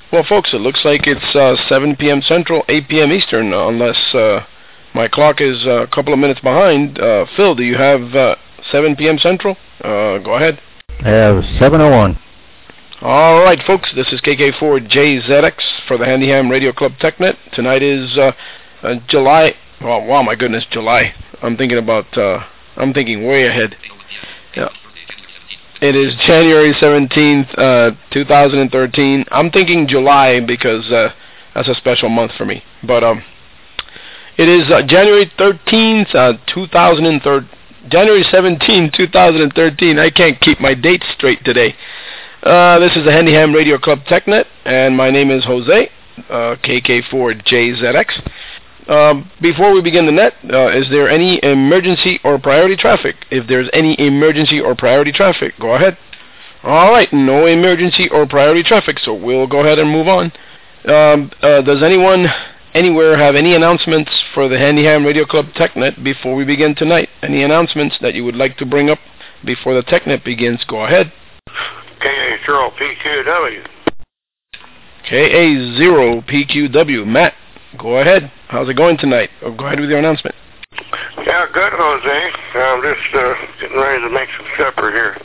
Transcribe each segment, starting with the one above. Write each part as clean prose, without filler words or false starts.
Well, folks, it looks like it's 7 p.m. Central, 8 p.m. Eastern, unless my clock is a couple of minutes behind. Phil, do you have 7 p.m. Central? Go ahead. I have 7:01. All right, folks, this is KK4JZX for the Handy Ham Radio Club TechNet. Tonight is July. Oh, wow, my goodness, July. I'm thinking way ahead. Yeah. It is January 17th, 2013. I'm thinking July because that's a special month for me. But it is January 13th, 2013. January 17, 2013. I can't keep my dates straight today. This is the Handy Ham Radio Club TechNet, and my name is Jose, KK4JZX. Before we begin the net, is there any emergency or priority traffic? If there's any emergency or priority traffic, go ahead. All right, no emergency or priority traffic, so we'll go ahead and move on. Does anyone anywhere have any announcements for the Handy Ham Radio Club TechNet before we begin tonight? Any announcements that you would like to bring up before the TechNet begins? Go ahead. KA0PQW. KA0PQW. Matt, go ahead. How's it going tonight? Go ahead with your announcement. Yeah, good, Jose. I'm just getting ready to make some supper here.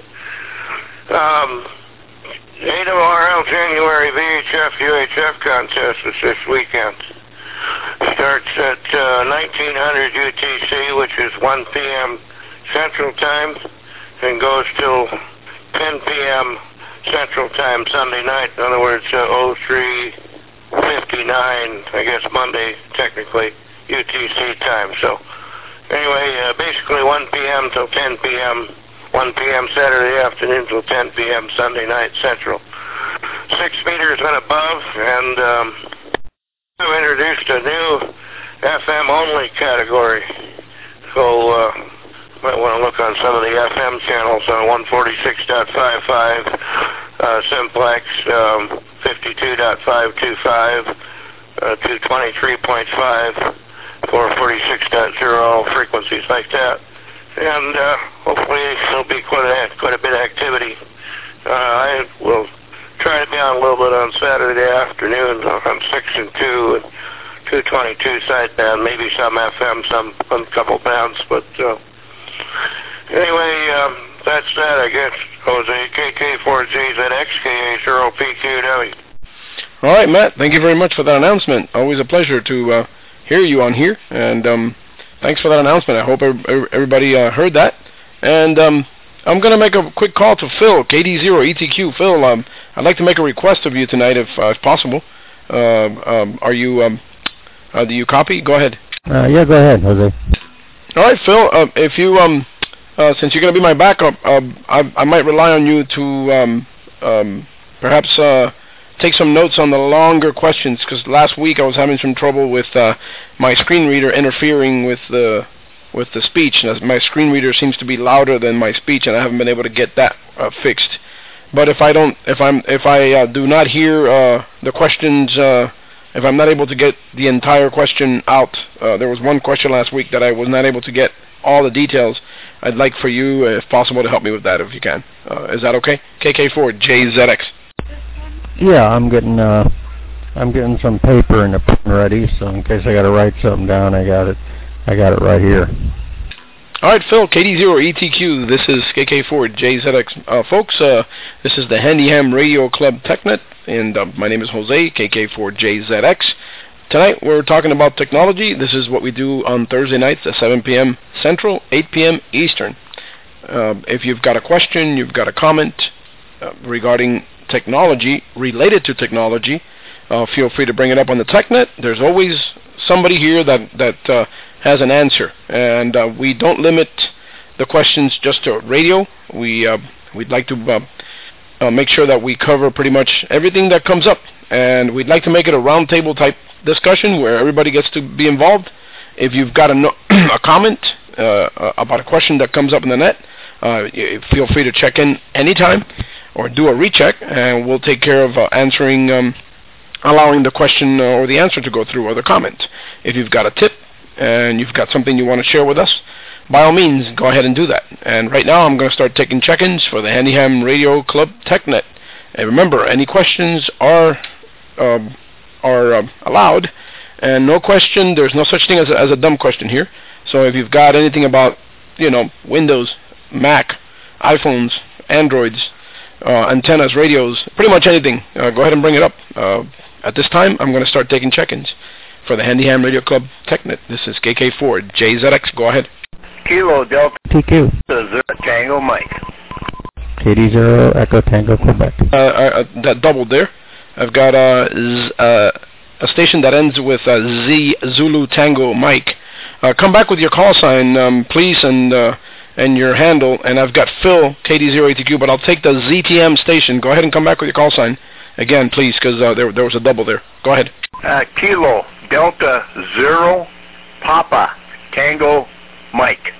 AWRL January VHF UHF contest is this weekend. Starts at 1900 UTC, which is 1 p.m. Central Time, and goes till 10 p.m. Central Time Sunday night. In other words, 03:59, I guess Monday, technically, UTC time. So, anyway, basically 1 p.m. till 10 p.m., 1 p.m. Saturday afternoon till 10 p.m. Sunday night Central. 6 meters and above, and I've introduced a new FM-only category. So, might want to look on some of the FM channels on 146.55, Simplex, 52.525, 223.5, 446.0, frequencies like that. And hopefully there'll be quite a bit of activity. I will try to be on a little bit on Saturday afternoon on 6 and 2 and 222 sideband, maybe some FM, some a couple bands, but anyway, that's that, I guess. Jose, KK4JZX, KA0PQW. All right, Matt, thank you very much for that announcement. Always a pleasure to hear you on here, and thanks for that announcement. I hope everybody heard that. And I'm going to make a quick call to Phil, KD0ETQ. Phil, I'd like to make a request of you tonight, if possible. Are you? Do you copy? Go ahead. Yeah, go ahead, Jose. All right, Phil. If you since you're going to be my backup, I might rely on you to perhaps take some notes on the longer questions, because last week I was having some trouble with my screen reader interfering with the speech. My screen reader seems to be louder than my speech, and I haven't been able to get that fixed. But if I do not hear the questions, if I'm not able to get the entire question out, there was one question last week that I was not able to get all the details. I'd like for you, if possible, to help me with that if you can. Is that okay? KK4JZX. Yeah, I'm getting some paper and a pen ready, so in case I got to write something down, I got it right here. All right, Phil, KD0ETQ, this is KK4JZX. Folks, this is the Handy Ham Radio Club TechNet, and my name is Jose, KK4JZX. Tonight we're talking about technology. This is what we do on Thursday nights at 7 p.m. Central, 8 p.m. Eastern. If you've got a question, you've got a comment regarding technology, related to technology, feel free to bring it up on the TechNet. There's always somebody here that has an answer, and we don't limit the questions just to radio. We'd like to make sure that we cover pretty much everything that comes up, and we'd like to make it a roundtable type discussion where everybody gets to be involved. If you've got a comment about a question that comes up in the net, feel free to check in anytime or do a recheck, and we'll take care of answering, allowing the question or the answer to go through, or the comment. If you've got a tip and you've got something you want to share with us, by all means, go ahead and do that. And right now I'm going to start taking check-ins for the Handy Ham Radio Club TechNet. And remember, any questions are are allowed, and no question. There's no such thing as a dumb question here. So if you've got anything about, Windows, Mac, iPhones, Androids, antennas, radios, pretty much anything, go ahead and bring it up. At this time, I'm going to start taking check-ins for the Handy Ham Radio Club TechNet. This is KK4 JZX. Go ahead. Kilo Delta TQ. Tango Mike. KD0 Echo Tango Quebec. That doubled there. I've got a station that ends with Z Zulu Tango Mike. Come back with your call sign, please, and your handle. And I've got Phil KD0ATQ, but I'll take the ZTM station. Go ahead and come back with your call sign again, please, because there was a double there. Go ahead. Kilo Delta 0 Papa Tango Mike.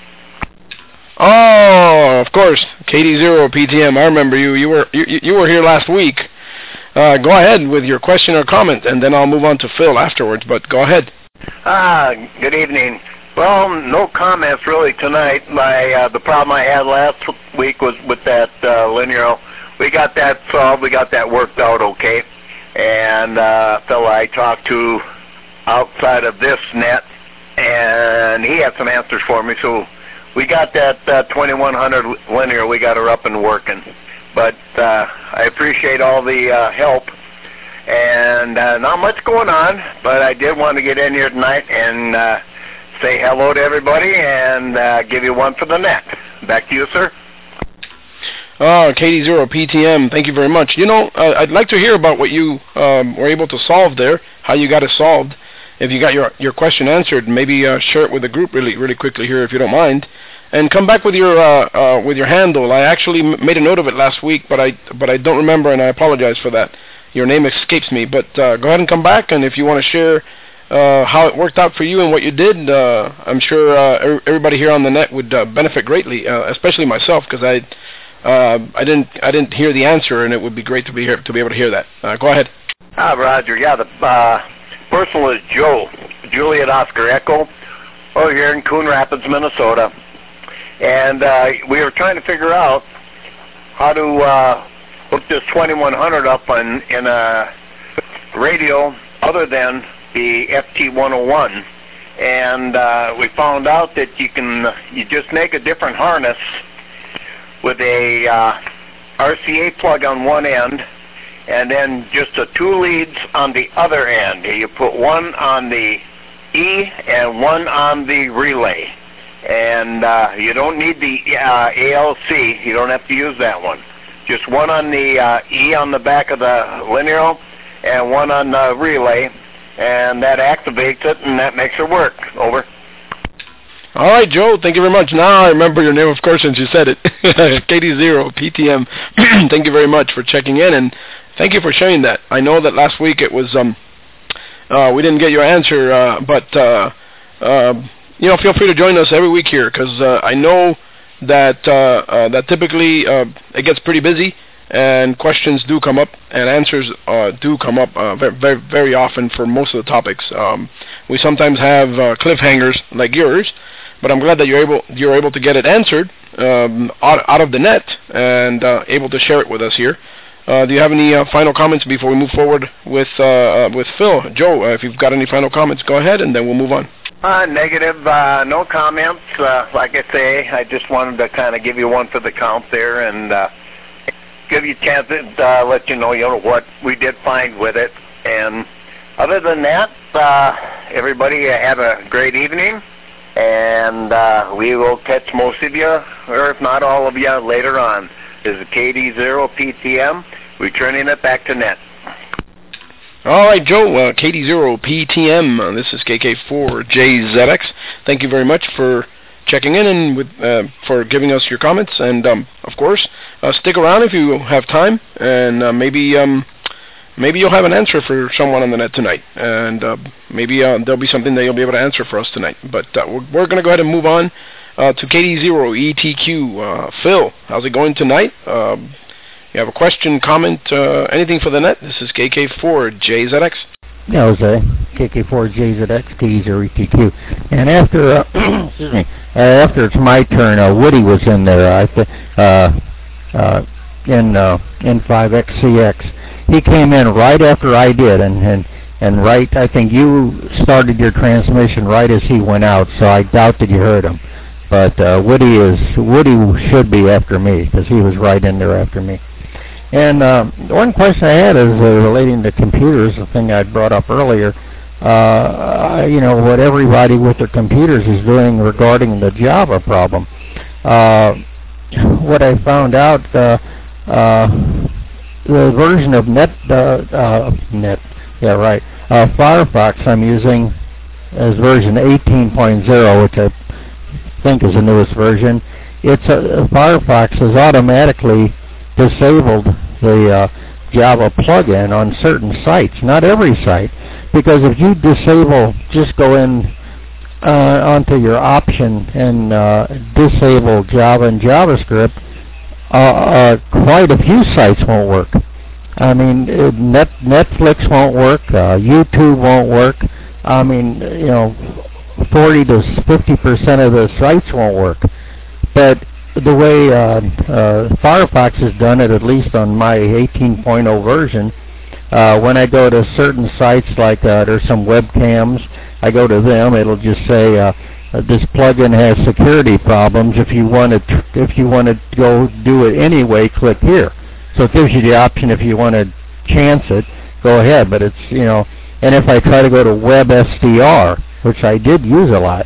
Oh, of course, KD0 PTM. I remember you. You were here last week. Go ahead with your question or comment, and then I'll move on to Phil afterwards. But go ahead. Good evening. Well, no comments really tonight. The problem I had last week was with that linear. We got that solved. We got that worked out okay. And fellow I talked to outside of this net, and he had some answers for me. So we got that 2100 linear. We got her up and working. But I appreciate all the help. And not much going on, but I did want to get in here tonight and say hello to everybody and give you one for the net. Back to you, sir. Oh, KD0 PTM, thank you very much. I'd like to hear about what you were able to solve there, how you got it solved. If you got your question answered, maybe share it with the group really quickly here, if you don't mind, and come back with your handle. I actually made a note of it last week, but I don't remember, and I apologize for that. Your name escapes me, but go ahead and come back, and if you want to share how it worked out for you and what you did, I'm sure everybody here on the net would benefit greatly, especially myself, because I didn't hear the answer, and it would be great to be able to hear that. Go ahead. Roger. Yeah, the person was Joe, Juliet Oscar Echo, over here in Coon Rapids, Minnesota, and we were trying to figure out how to hook this 2100 up in a radio other than the FT101, and we found out that you just make a different harness with a RCA plug on one end, and then just the two leads on the other end. You put one on the E and one on the relay, and you don't need the ALC. You don't have to use that one. Just one on the E on the back of the linear, and one on the relay, and that activates it, and that makes it work. Over. All right, Joe, thank you very much. Now I remember your name, of course, since you said it. KD0, PTM, thank you very much for checking in, and thank you for sharing that. I know that last week it was, we didn't get your answer, but, feel free to join us every week here, because I know that typically it gets pretty busy, and questions do come up, and answers do come up very, very often for most of the topics. We sometimes have cliffhangers like yours, but I'm glad that you're able to get it answered out of the net and able to share it with us here. Do you have any final comments before we move forward with Phil? Joe, if you've got any final comments, go ahead, and then we'll move on. Negative, no comments. Like I say, I just wanted to kind of give you one for the count there and give you a chance to let you know, what we did find with it. And other than that, everybody have a great evening, and we will catch most of you, or if not all of you, later on. This is KD0 PTM, returning it back to net. All right, Joe, KD0 PTM, this is KK4JZX. Thank you very much for checking in and for giving us your comments. And, of course, stick around if you have time, and maybe you'll have an answer for someone on the net tonight. And maybe there'll be something that you'll be able to answer for us tonight. But we're going to go ahead and move on to KD0 ETQ. Phil, how's it going tonight? You have a question, comment, anything for the net? This is KK4JZX. Yeah, Jose, KK4JZX, KD0ETQ. And after, excuse me, after it's my turn, Woody was in there, in 5XCX. he came in right after I did, and right, I think you started your transmission right as he went out, so I doubt that you heard him. But Woody should be after me, because he was right in there after me. And one question I had is relating to computers, the thing I brought up earlier. What everybody with their computers is doing regarding the Java problem. What I found out, the version of Firefox I'm using is version 18.0, which I think is the newest version. Firefox has automatically disabled the Java plugin on certain sites, not every site, because if you just go in onto your option and disable Java and JavaScript, quite a few sites won't work. I mean, Netflix won't work, YouTube won't work. I mean, 40 to 50% of the sites won't work. But the way Firefox has done it, at least on my 18.0 version, when I go to certain sites, like there's some webcams, I go to them, it'll just say this plugin has security problems. If you want to go do it anyway, click here. So it gives you the option if you want to chance it, go ahead. But it's and if I try to go to WebSDR, which I did use a lot,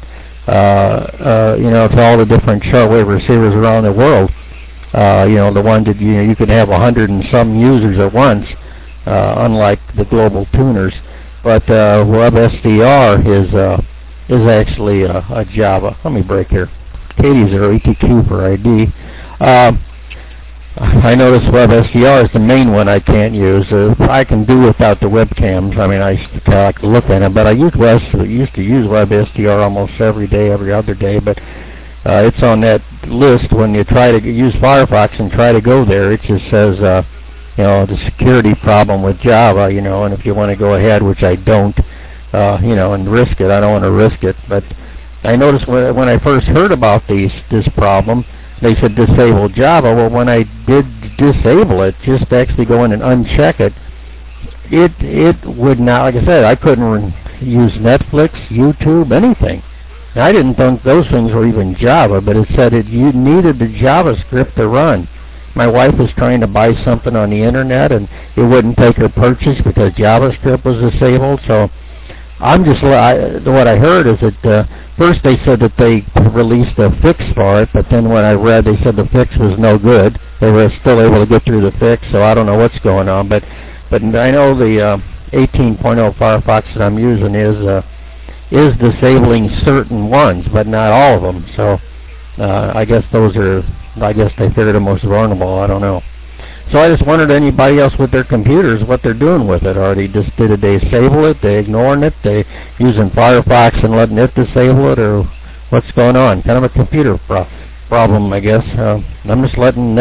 to all the different shortwave receivers around the world, the one that you could have 100 and some users at once, unlike the global tuners. But WebSDR is actually a Java. Let me break here. KD0 ETQ for ID. I notice WebSDR is the main one I can't use. I can do without the webcams. I mean, I like to look at them, but I used to use WebSDR almost every day, every other day. But it's on that list when you try to use Firefox and try to go there. It just says, the security problem with Java, and if you want to go ahead, which I don't, and risk it, I don't want to risk it. But I noticed when I first heard about this problem, they said disable Java. Well, when I did disable it, just actually go in and uncheck it, it would not, like I said, I couldn't use Netflix, YouTube, anything. And I didn't think those things were even Java, but it said you needed the JavaScript to run. My wife was trying to buy something on the internet, and it wouldn't take her purchase because JavaScript was disabled. So what I heard is that first they said that they released a fix for it, but then when I read, they said the fix was no good. They were still able to get through the fix, so I don't know what's going on. But I know the 18.0 Firefox that I'm using is disabling certain ones, but not all of them. So I guess they figured the most vulnerable. I don't know. So I just wondered, anybody else with their computers, what they're doing with it. Did they disable it? They ignoring it? They using Firefox and letting it disable it, or what's going on? Kind of a computer problem, I guess. I'm just letting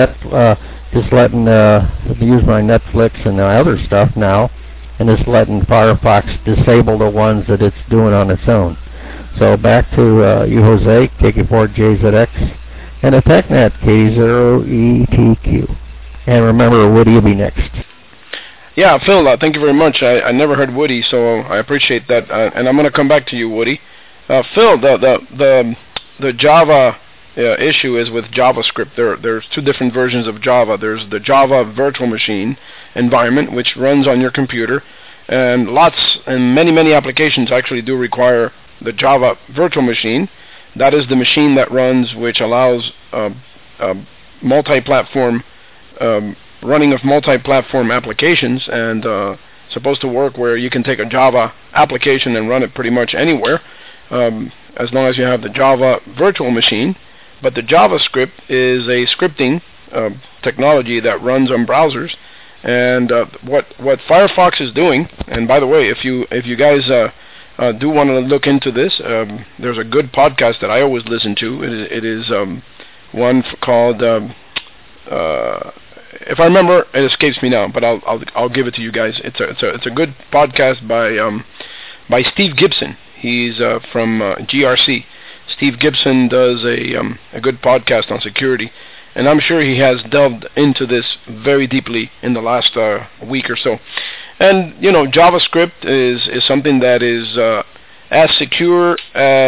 use my Netflix and other stuff now, and just letting Firefox disable the ones that it's doing on its own. So back to you, Jose, KK4JZX, and a TechNet K0ETQ. And remember, Woody will be next. Yeah, Phil, thank you very much. I never heard Woody, so I appreciate that. And I'm going to come back to you, Woody. Phil, the Java issue is with JavaScript. There's two different versions of Java. There's the Java virtual machine environment, which runs on your computer, and many applications actually do require the Java virtual machine. That is the machine that runs, which allows multi-platform running of multi-platform applications, and supposed to work where you can take a Java application and run it pretty much anywhere, as long as you have the Java virtual machine. But the JavaScript is a scripting technology that runs on browsers, and what Firefox is doing. And by the way, if you guys do want to look into this, there's a good podcast that I always listen to. It is one called if I remember, it escapes me now, but I'll give it to you guys. It's a good podcast by Steve Gibson. He's from GRC. Steve Gibson does a good podcast on security, and I'm sure he has delved into this very deeply in the last week or so. And JavaScript is something that is as secure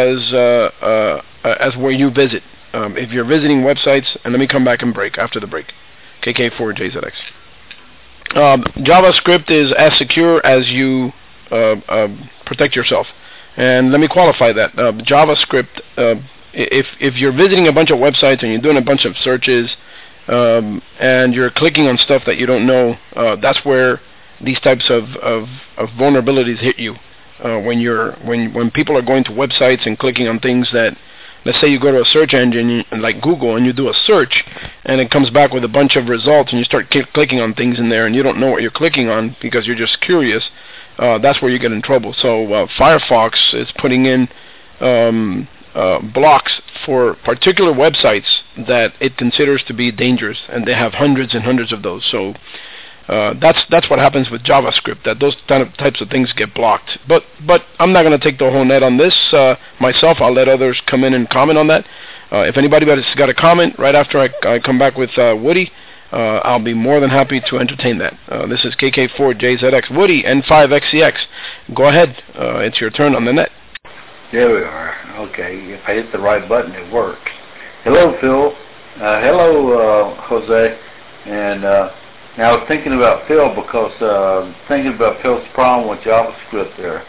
as where you visit. If you're visiting websites, and let me come back and break after the break. KK4JZX. JavaScript is as secure as you protect yourself. And let me qualify that. JavaScript, if you're visiting a bunch of websites and you're doing a bunch of searches and you're clicking on stuff that you don't know, that's where these types of vulnerabilities hit you. When people are going to websites and clicking on things that, let's say you go to a search engine like Google and you do a search and it comes back with a bunch of results and you start clicking on things in there and you don't know what you're clicking on because you're just curious, that's where you get in trouble. So Firefox is putting in blocks for particular websites that it considers to be dangerous, and they have hundreds and hundreds of those. So that's what happens with JavaScript, that those types of things get blocked. But I'm not going to take the whole net on this myself. I'll let others come in and comment on that. If anybody's got a comment right after I come back with Woody, I'll be more than happy to entertain that. This is KK4JZX. Woody, N5XCX. Go ahead. It's your turn on the net. There we are. Okay. If I hit the right button, it works. Hello, Phil. Hello, Jose. And now I was thinking about Phil because thinking about Phil's problem with JavaScript there.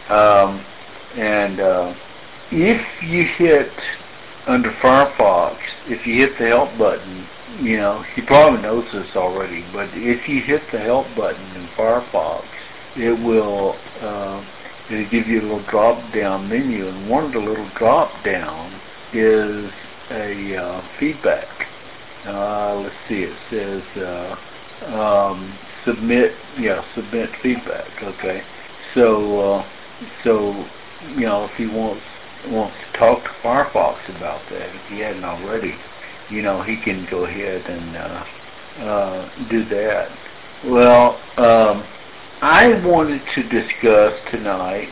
If you hit under Firefox, if you hit the help button, he probably knows this already, but if you hit the help button in Firefox, it'll give you a little drop-down menu, and one of the little drop-down is a feedback. Let's see, it says submit feedback. Okay, so if he wants to talk to Firefox about that, if he hadn't already, he can go ahead and do that. Well, I wanted to discuss tonight,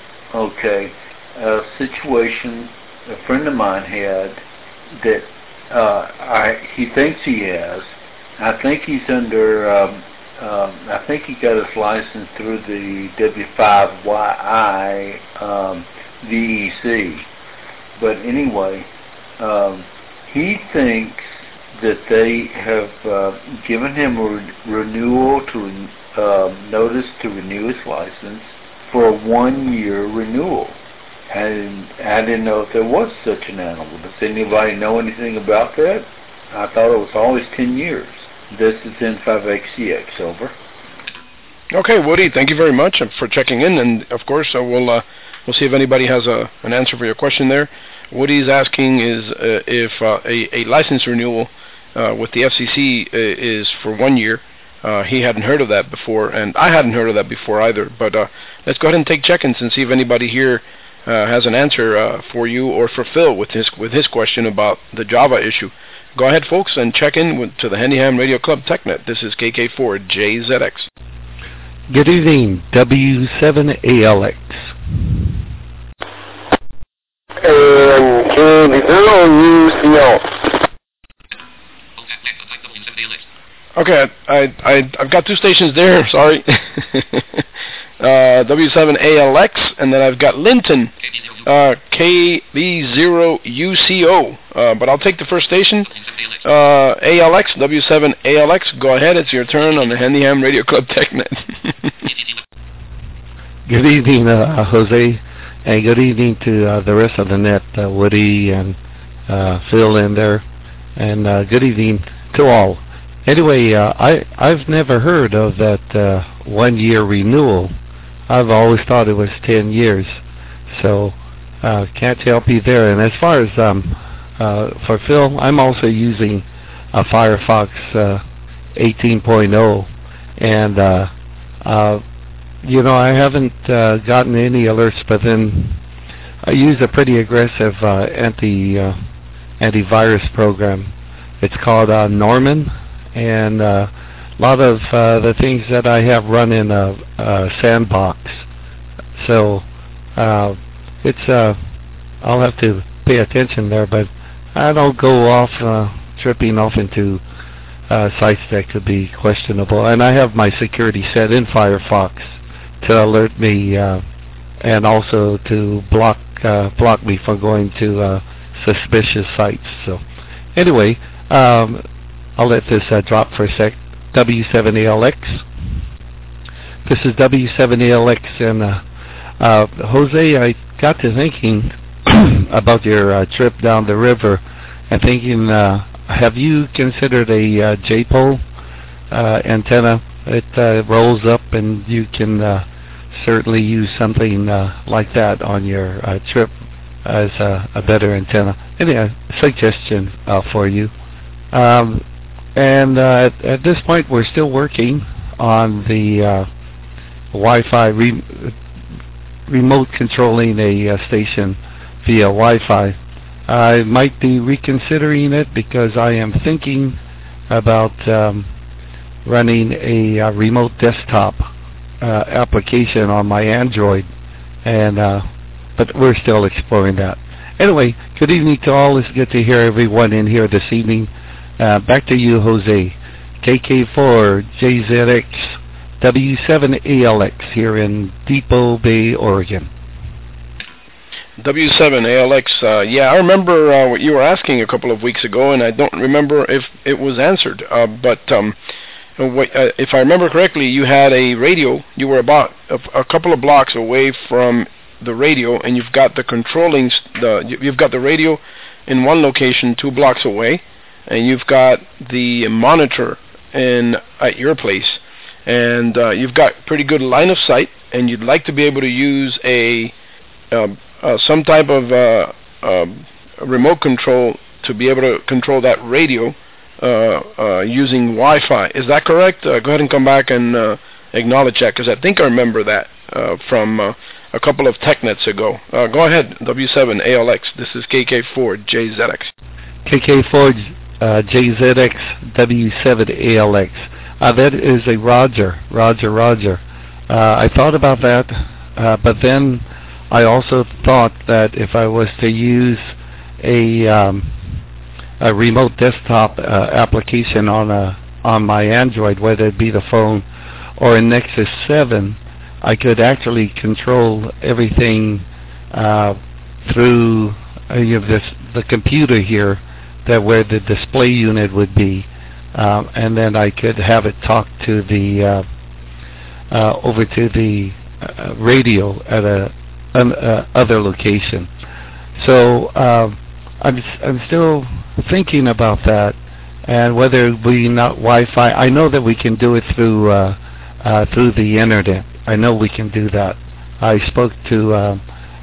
a situation a friend of mine had that he thinks he has. I think he's under, I think he got his license through the W5YI VEC. But anyway, he thinks that they have given him a renewal to notice to renew his license for a 1-year renewal. And I didn't know if there was such an animal. Does anybody know anything about that? I thought it was always 10 years. This is N5XCX, over. Okay, Woody, thank you very much for checking in, and of course we'll see if anybody has an answer for your question there. Woody's asking is if a license renewal with the FCC is for 1 year. He hadn't heard of that before, and I hadn't heard of that before either. But let's go ahead and take check-ins and see if anybody here has an answer for you or for Phil with his question about the Java issue. Go ahead, folks, and check in to the Handy Ham Radio Club TechNet. This is KK4JZX. Good evening, W7ALX. And K0UCL. Okay, I've got two stations there, sorry. W7ALX, and then I've got Linton, KV0UCO. But I'll take the first station, ALX, W7ALX. Go ahead, it's your turn on the Handy Ham Radio Club TechNet. Good evening, Jose, and good evening to the rest of the net, Woody and Phil in there, and good evening to all. Anyway, I've never heard of that 1 year renewal. I've always thought it was 10 years, so can't help you there. And as far as for Phil, I'm also using a Firefox 18.0, and I haven't gotten any alerts, but then I use a pretty aggressive antivirus program. It's called Norman. And a lot of the things that I have run in a sandbox. So I'll have to pay attention there, but I don't go off tripping off into sites that could be questionable. And I have my security set in Firefox to alert me and also to block me from going to suspicious sites. So anyway, I'll let this drop for a sec. W7ALX. This is W7ALX, and Jose, I got to thinking about your trip down the river, and thinking, have you considered a J-pole antenna? It rolls up, and you can certainly use something like that on your trip as a better antenna. Anyway, suggestion for you. And at this point, we're still working on the Wi-Fi remote controlling a station via Wi-Fi. I might be reconsidering it because I am thinking about running a remote desktop application on my Android, and but we're still exploring that. Anyway, good evening to all. It's good to hear everyone in here this evening. Back to you, Jose. KK4JZX W7ALX here in Depot Bay, Oregon. W7ALX, yeah, I remember what you were asking a couple of weeks ago, and I don't remember if it was answered. But if I remember correctly, you had a radio. You were about a couple of blocks away from the radio, and you've got you've got the radio in one location 2 blocks away, and you've got the monitor at your place, and you've got pretty good line of sight, and you'd like to be able to use some type of remote control to be able to control that radio using Wi-Fi. Is that correct? Go ahead and come back and acknowledge that, because I think I remember that from a couple of TechNets ago. Go ahead, W7ALX. This is KK4JZX. KK4JZX W7ALX. That is a Roger. I thought about that, but then I also thought that if I was to use a remote desktop application on my Android, whether it be the phone or a Nexus 7, I could actually control everything through the computer here, where the display unit would be, and then I could have it talk to the over to the radio at a other location. So I'm still thinking about that, and whether we not Wi-Fi. I know that we can do it through the internet. I know we can do that. I spoke to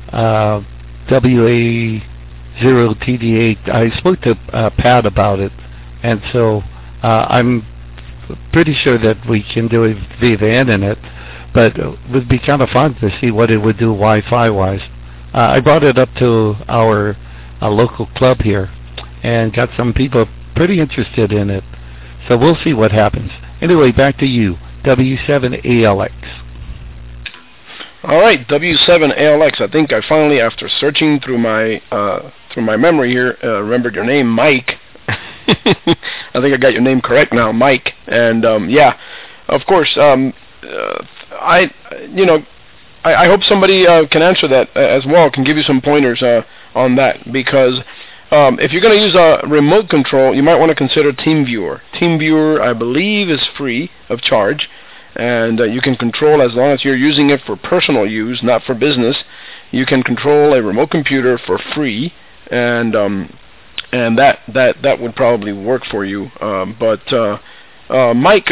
WA0TD8. I spoke to Pat about it, and so I'm pretty sure that we can do it via the internet. But it would be kind of fun to see what it would do Wi-Fi wise. I brought it up to our local club here, and got some people pretty interested in it. So we'll see what happens. Anyway, back to you, W7ALX. All right, W7ALX. I think I finally, after searching through my memory here, remembered your name, Mike. I think I got your name correct now, Mike. And yeah, of course. I hope somebody can answer that as well. Can give you some pointers on that, because if you're going to use a remote control, you might want to consider TeamViewer. TeamViewer, I believe, is free of charge. And you can control, as long as you're using it for personal use, not for business, you can control a remote computer for free, and that would probably work for you. But Mike,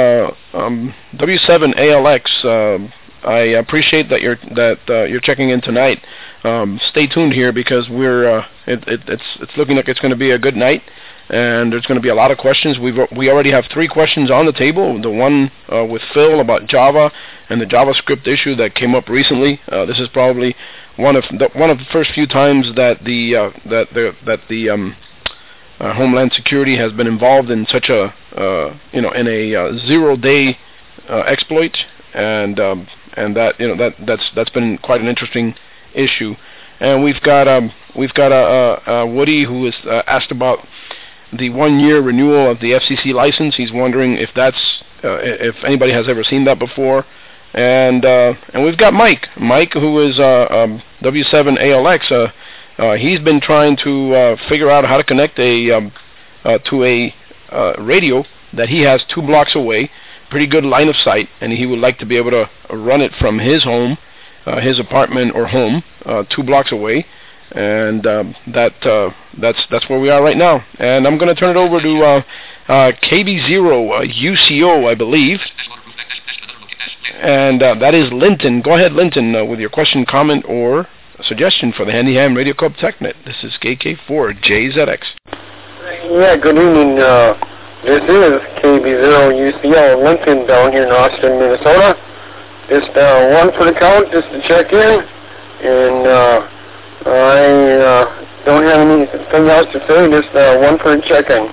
W7ALX, I appreciate that you're checking in tonight. Stay tuned here, because it's looking like it's going to be a good night. And there's going to be a lot of questions. We already have 3 questions on the table. The one with Phil about Java and the JavaScript issue that came up recently. This is probably one of the first few times that the Homeland Security has been involved in such a in a 0-day exploit, and that's been quite an interesting issue. And we've got Woody, who is asked about the 1-year renewal of the FCC license. He's wondering if that's if anybody has ever seen that before. And we've got Mike, who is W7ALX. He's been trying to figure out how to connect to a radio that he has 2 blocks away, pretty good line of sight, and he would like to be able to run it from his home, his apartment or home, 2 blocks away. And that's where we are right now. And I'm going to turn it over to KB0 UCO, I believe. And that is Linton. Go ahead, Linton, with your question, comment, or suggestion for the Handy Ham Radio Club TechNet. This is KK4JZX. Yeah, good evening. This is KB0 UCO Linton down here in Austin, Minnesota. Just one for the count, just to check in. And I don't have anything else to say, just one for the check-in.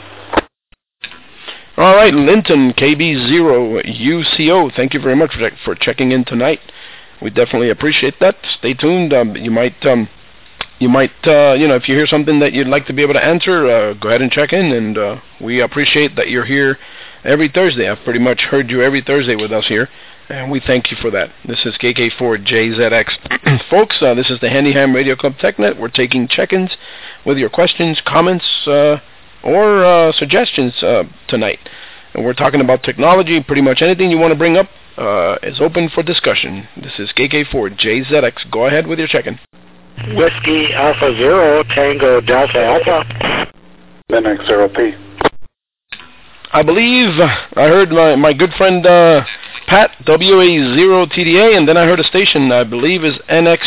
All right, Linton, KB0 UCO, thank you very much for checking in tonight. We definitely appreciate that. Stay tuned. You might, if you hear something that you'd like to be able to answer, go ahead and check in. And we appreciate that you're here every Thursday. I've pretty much heard you every Thursday with us here, and we thank you for that. This is KK4JZX. Folks, this is the Handy Ham Radio Club TechNet. We're taking check-ins with your questions, comments, or suggestions tonight. And we're talking about technology. Pretty much anything you want to bring up is open for discussion. This is KK4JZX. Go ahead with your check-in. Whiskey Alpha Zero Tango Delta Alpha. Linux 0P. I believe I heard my good friend Pat, WA0TDA, and then I heard a station I believe is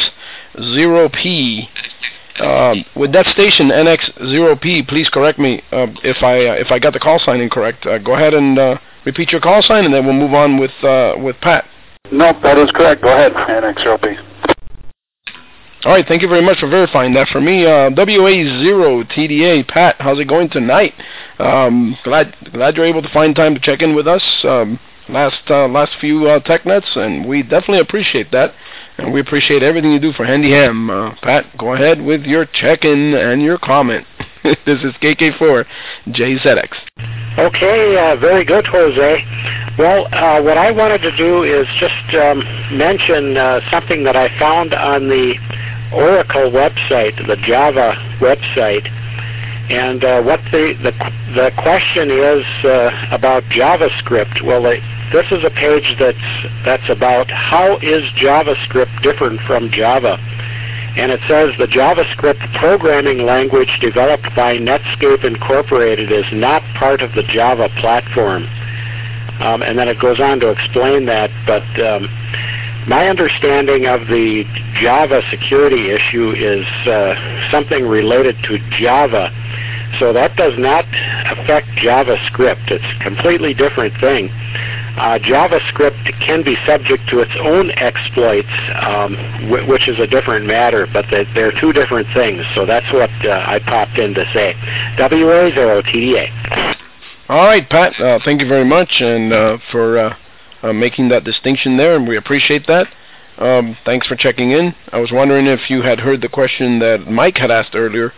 NX0P. With that station, NX0P, please correct me if I got the call sign incorrect. Go ahead and repeat your call sign, and then we'll move on with Pat. Nope, that is correct. Go ahead, NX0P. All right, thank you very much for verifying that for me. WA0TDA, Pat, how's it going tonight? Glad you're able to find time to check in with us. Last few TechNets, and we definitely appreciate that, and we appreciate everything you do for Handy Ham. Pat, go ahead with your check-in and your comment. This is KK4JZX. Okay, very good, Jose. Well, what I wanted to do is just mention something that I found on the Oracle website, the Java website, and what the question is about JavaScript. Well, this is a page that's about how is JavaScript different from Java. And it says the JavaScript programming language developed by Netscape Incorporated is not part of the Java platform. And then it goes on to explain that, but my understanding of the Java security issue is something related to Java. So that does not affect JavaScript. It's a completely different thing. JavaScript can be subject to its own exploits, which is a different matter, but they're two different things. So that's what I popped in to say. WA0TDA. All right, Pat, thank you very much and for making that distinction there, and we appreciate that. Thanks for checking in. I was wondering if you had heard the question that Mike had asked earlier,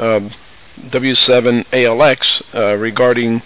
W7ALX, regarding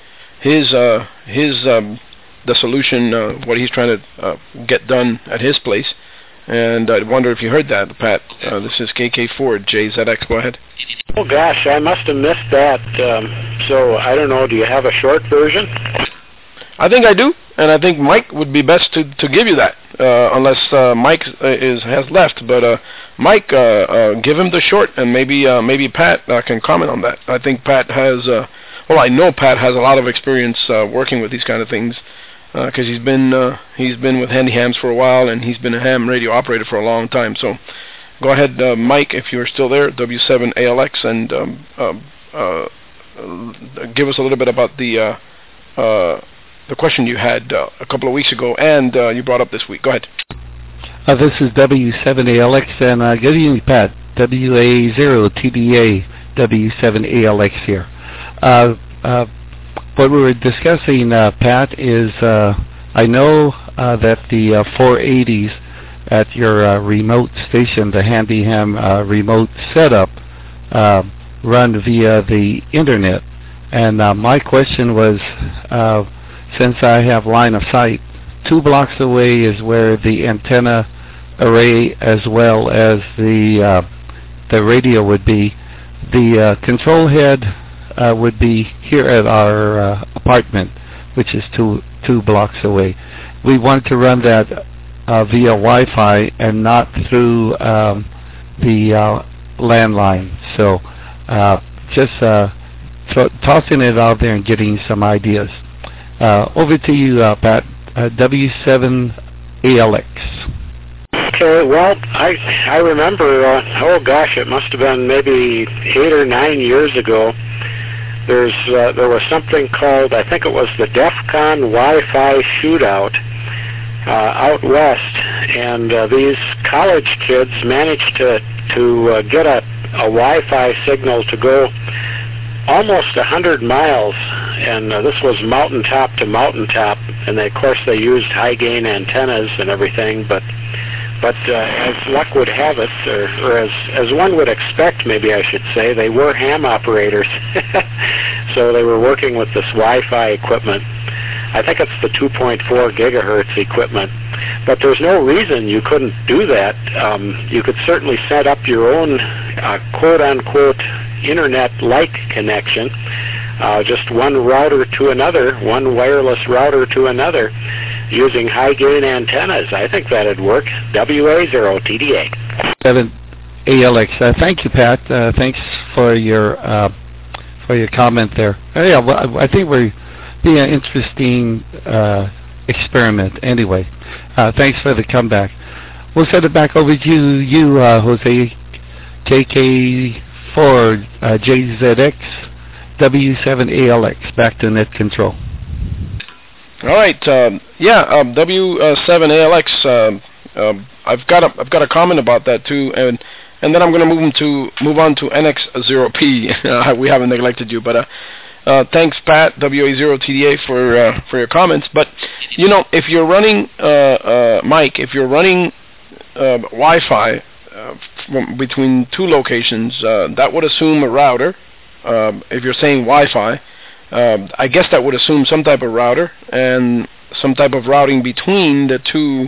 the solution, what he's trying to get done at his place. And I wonder if you heard that, Pat. This is KK4JZX. Go ahead. Oh, gosh, I must have missed that. So, I don't know. Do you have a short version? I think I do, and I think Mike would be best to give you that, unless Mike has left. But Mike, give him the short, and maybe Pat can comment on that. I think Pat has, I know Pat has a lot of experience working with these kind of things, because he's been with Handy Hams for a while, and he's been a ham radio operator for a long time. So, go ahead, Mike, if you're still there, W7ALX, and give us a little bit about the question you had a couple of weeks ago, and you brought up this week. Go ahead. This is W7ALX, and good evening, Pat. WA0TDA, W7ALX here. What we were discussing, Pat, is I know that the 480s at your remote station, the Handy Ham remote setup, run via the internet. And my question was, since I have line of sight, 2 blocks away is where the antenna array as well as the radio would be. The control head would be here at our apartment, which is two blocks away. We wanted to run that via Wi-Fi and not through the landline. So just tossing it out there and getting some ideas. Over to you, Pat. W7ALX. Okay, well, I remember, it must have been maybe 8 or 9 years ago. There was something called, I think it was the DEF CON Wi-Fi Shootout out west, and these college kids managed to get a Wi-Fi signal to go almost 100 miles, and this was mountaintop to mountaintop, and of course they used high-gain antennas and everything, but as luck would have it, or as one would expect, maybe I should say, they were ham operators, so they were working with this Wi-Fi equipment. I think it's the 2.4 gigahertz equipment, but there's no reason you couldn't do that. You could certainly set up your own quote-unquote internet-like connection, just one router to another, one wireless router to another, using high-gain antennas. I think that'd work. WA0TDA. 7ALX. Thank you, Pat. Thanks for your comment there. Yeah, well, I think we're being an interesting experiment anyway. Thanks for the comeback. We'll send it back over to you, Jose. KK4 JZX W7ALX. Back to net control. All right. W7ALX. I've got a comment about that too, and then I'm going to move on to NX0P. We haven't neglected you, but thanks, Pat, WA0TDA, for your comments. But if you're running Mike, if you're running Wi-Fi between 2 locations, that would assume a router. If you're saying Wi-Fi, I guess that would assume some type of router and some type of routing between the 2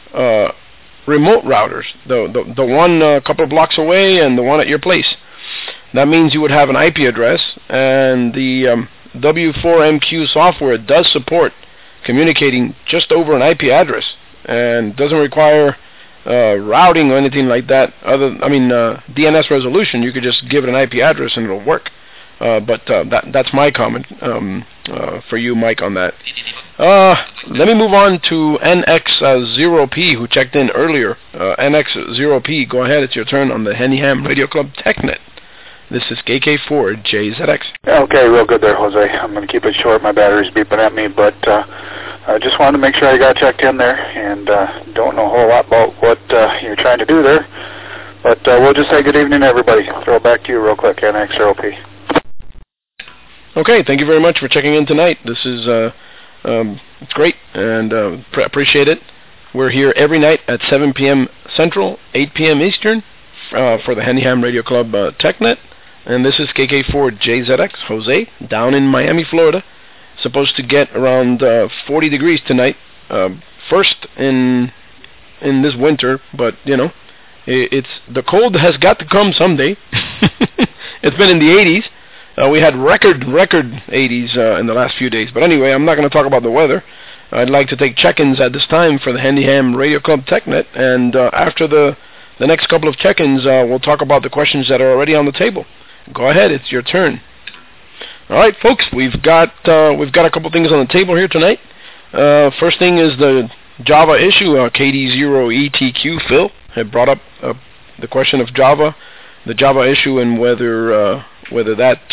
remote routers, the one a couple of blocks away and the one at your place. That means you would have an IP address, and the W4MQ software does support communicating just over an IP address and doesn't require routing or anything like that. DNS resolution, you could just give it an IP address and it'll work. But that's my comment for you, Mike, on that. Let me move on to NX0P, who checked in earlier. NX0P, go ahead, it's your turn on the Henny Ham Radio Club TechNet. This is KK4JZX. Okay, real good there, Jose. I'm going to keep it short. My battery's beeping at me, but I just wanted to make sure I got checked in there, and don't know a whole lot about what you're trying to do there. But we'll just say good evening, everybody. Throw it back to you real quick, NX0P. Okay, thank you very much for checking in tonight. This is it's great, and appreciate it. We're here every night at 7 p.m. Central, 8 p.m. Eastern, for the Henny Ham Radio Club TechNet. And this is KK4JZX, Jose, down in Miami, Florida. Supposed to get around 40 degrees tonight. First in this winter, but it's the cold has got to come someday. It's been in the 80s. We had record 80s in the last few days. But anyway, I'm not going to talk about the weather. I'd like to take check-ins at this time for the Henny Ham Radio Club TechNet, and after the next couple of check-ins, we'll talk about the questions that are already on the table. Go ahead, it's your turn. All right, folks, we've got a couple things on the table here tonight. First thing is the Java issue. KD0ETQ Phil had brought up the question of Java, the Java issue, and whether that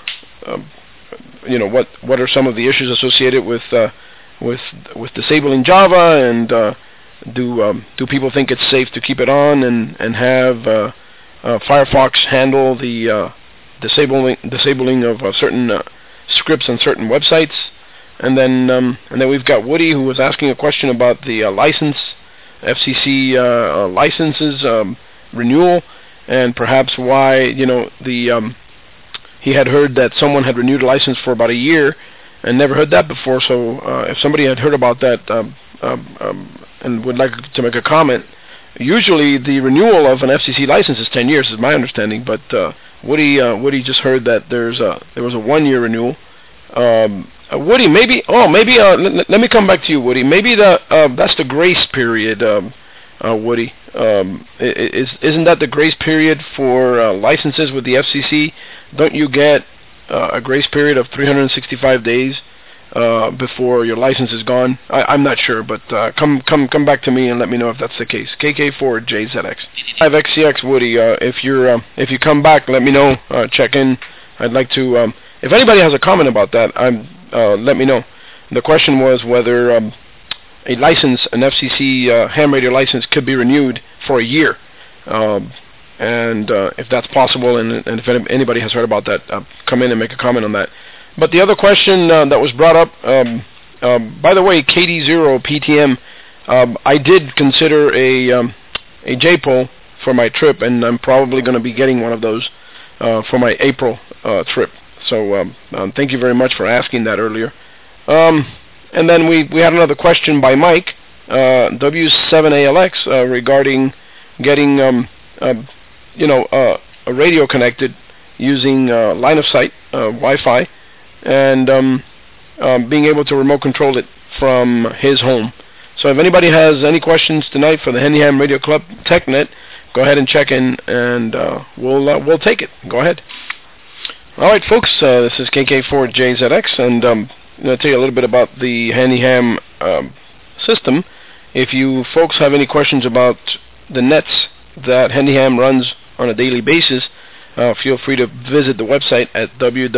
what are some of the issues associated with disabling Java, and do people think it's safe to keep it on and have Firefox handle the disabling of certain scripts on certain websites, and then we've got Woody, who was asking a question about the FCC licenses renewal, and perhaps why he had heard that someone had renewed a license for about a year and never heard that before. So if somebody had heard about that and would like to make a comment, usually the renewal of an FCC license is 10 years, is my understanding. But Woody just heard that there was a 1-year renewal. Woody, maybe let me come back to you, Woody. Maybe that's the grace period, Woody. Isn't that the grace period for licenses with the FCC? Don't you get a grace period of 365 days before your license is gone? I'm not sure, but come back to me and let me know if that's the case. KK4JZX 5XCX Woody. If you come back, let me know. Check in. I'd like to. If anybody has a comment about that, let me know. The question was whether a license, an FCC ham radio license, could be renewed for a year, and if that's possible, and if anybody has heard about that, come in and make a comment on that. But the other question that was brought up, by the way, KD0 PTM, I did consider a J-pole for my trip, and I'm probably going to be getting one of those for my April trip. So thank you very much for asking that earlier. And then we had another question by Mike, W7ALX, regarding getting a radio connected using line of sight Wi-Fi, and being able to remote control it from his home. So if anybody has any questions tonight for the Handy Ham Radio Club TechNet, go ahead and check in, and we'll take it. Go ahead. All right, folks, this is KK4JZX, and I'm going to tell you a little bit about the Handy Ham system. If you folks have any questions about the nets that Handy Ham runs on a daily basis, feel free to visit the website at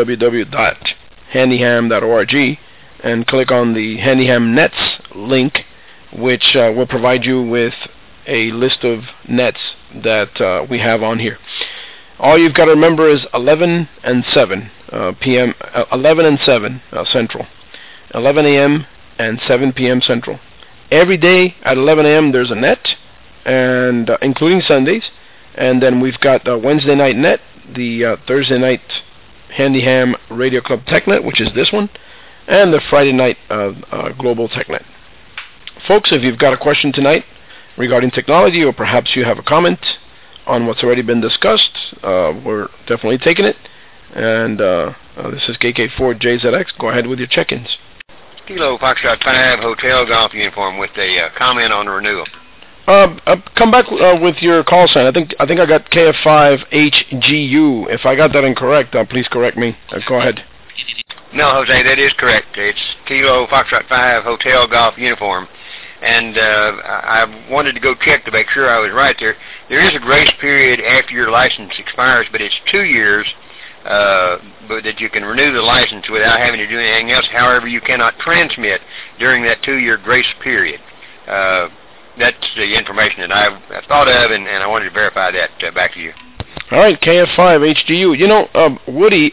www.handyham.org and click on the Handy Ham Nets link, which will provide you with a list of nets that we have on here. All you've got to remember is 11 and 7 p.m., 11 and 7 Central, 11 a.m. and 7 p.m. Central. Every day at 11 a.m. there's a net, and including Sundays. And then we've got Wednesday night net, the Thursday night Handy Ham Radio Club TechNet, which is this one, and the Friday night Global TechNet. Folks, if you've got a question tonight regarding technology, or perhaps you have a comment on what's already been discussed, we're definitely taking it. And this is KK4JZX. Go ahead with your check-ins. Kilo Foxtrot 5 Hotel Golf Uniform with a comment on the renewal. Come back with your call sign. I think I got KF5HGU. If I got that incorrect, please correct me. Go ahead. No, Jose, that is correct. It's Kilo Foxtrot 5 Hotel Golf Uniform. And I wanted to go check to make sure I was right there. There is a grace period after your license expires, but it's 2 years but that you can renew the license without having to do anything else. However, you cannot transmit during that 2-year grace period. That's the information that I've thought of, and I wanted to verify that back to you. All right, KF5HGU. You know, Woody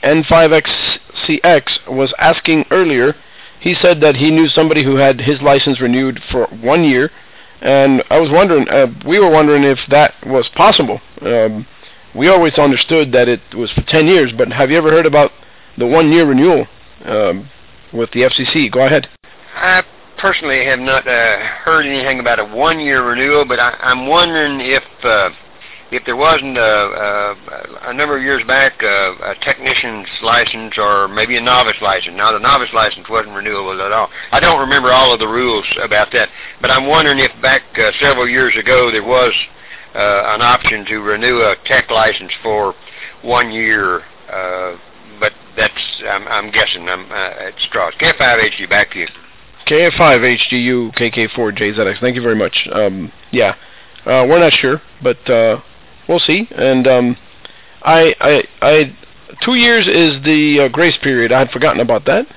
N5XCX was asking earlier. He said that he knew somebody who had his license renewed for 1 year, and I was wondering, we were wondering if that was possible. We always understood that it was for 10 years, but have you ever heard about the 1-year renewal with the FCC? Go ahead. I personally have not heard anything about a 1-year renewal, but I'm wondering if there wasn't a number of years back a technician's license or maybe a novice license. Now, the novice license wasn't renewable at all. I don't remember all of the rules about that, but I'm wondering if back several years ago there was an option to renew a tech license for 1 year, but that's, I'm guessing, it's straws. KF5HGU, back to you. KF5HGU, KK4JZX, thank you very much. Yeah, we're not sure, but we'll see. And 2 years is the grace period. I had forgotten about that.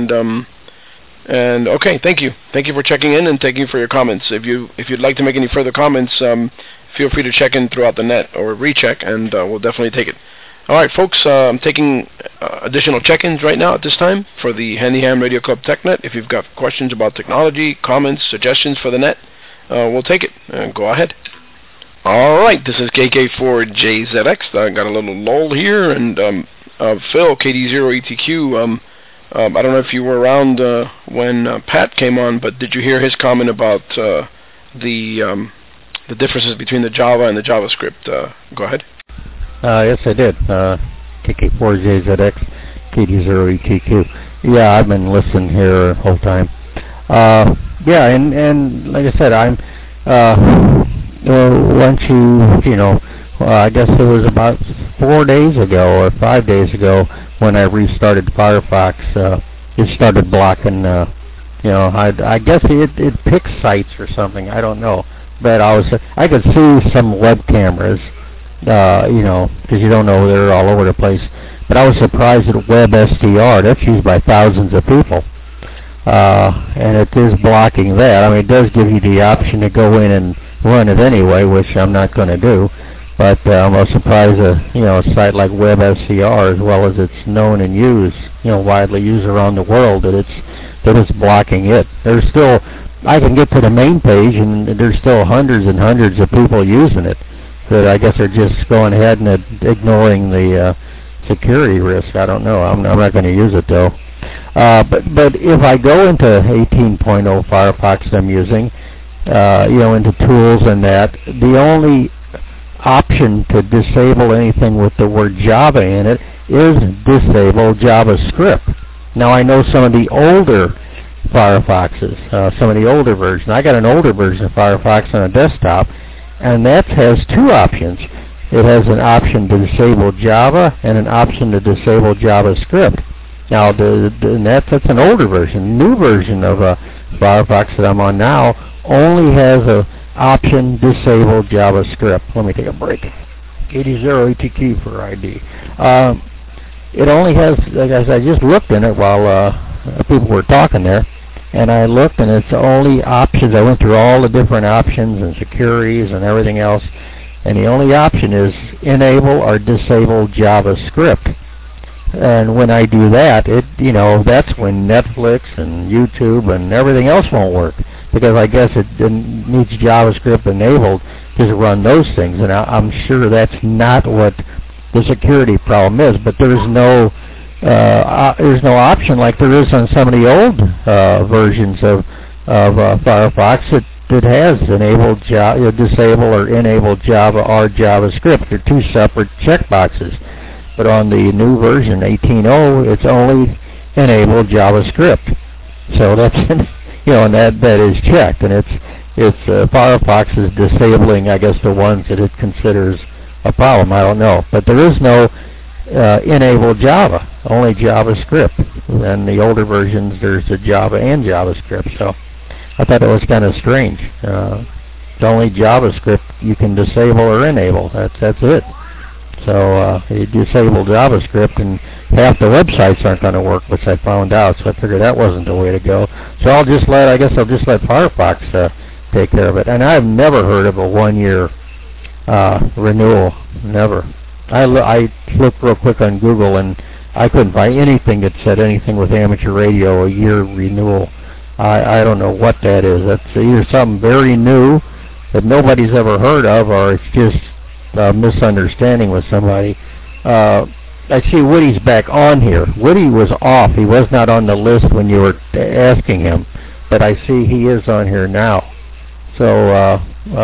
And okay, thank you for checking in, and thank you for your comments. If you'd like to make any further comments, feel free to check in throughout the net or recheck, and we'll definitely take it. All right, folks, I'm taking additional check-ins right now at this time for the Handy Ham Radio Club TechNet. If you've got questions about technology, comments, suggestions for the net, we'll take it. Go ahead. All right, this is KK4JZX. I got a little lull here, and Phil, KD0ETQ, I don't know if you were around when Pat came on, but did you hear his comment about the differences between the Java and the JavaScript? Go ahead. Yes, I did. KK4JZX, KD0ETQ. Yeah, I've been listening here the whole time. Yeah, and like I said, I'm once I guess it was about 4 days ago or 5 days ago when I restarted Firefox. It started blocking. I guess it picks sites or something. I don't know, but I could see some web cameras. Because you don't know, they're all over the place. But I was surprised at WebSTR. That's used by thousands of people. And it is blocking that. I mean, it does give you the option to go in and run it anyway, which I'm not going to do. But I'm surprised a site like WebSTR, as well as it's known and used, widely used around the world, that it's blocking it. There's still, I can get to the main page, and there's still hundreds and hundreds of people using it. That I guess are just going ahead and ignoring the security risk. I don't know. I'm not going to use it though. But if I go into 18.0 Firefox I'm using, into tools and that, the only option to disable anything with the word Java in it is disable JavaScript. Now I know some of the older Firefoxes, some of the older versions. I got an older version of Firefox on a desktop, and that has two options. It has an option to disable Java and an option to disable JavaScript. Now, that's an older version. The new version of Firefox that I'm on now only has an option disable JavaScript. Let me take a break. KD0ETQ for ID. It only has, like I just looked in it while people were talking there, and I looked, and it's only options. I went through all the different options and securities and everything else, and the only option is enable or disable JavaScript. And when I do that, that's when Netflix and YouTube and everything else won't work, because I guess it needs JavaScript enabled to run those things. And I'm sure that's not what the security problem is, but there's no option like there is on some of the old versions of Firefox that has enabled disable or enable Java or JavaScript. They're two separate checkboxes. But on the new version 18.0, it's only enable JavaScript. So that's and that is checked, and it's Firefox is disabling, I guess, the ones that it considers a problem. I don't know, but there is no enable Java, only JavaScript. And the older versions, there's the Java and JavaScript. So I thought it was kind of strange. It's only JavaScript you can disable or enable. That's it. So you disable JavaScript, and half the websites aren't going to work, which I found out. So I figured that wasn't the way to go. So I'll just let Firefox take care of it. And I've never heard of a 1-year renewal. Never. I looked real quick on Google, and I couldn't find anything that said anything with amateur radio, a year renewal. I don't know what that is. That's either something very new that nobody's ever heard of, or it's just a misunderstanding with somebody. I see Woody's back on here. Woody was off. He was not on the list when you were asking him, but I see he is on here now. So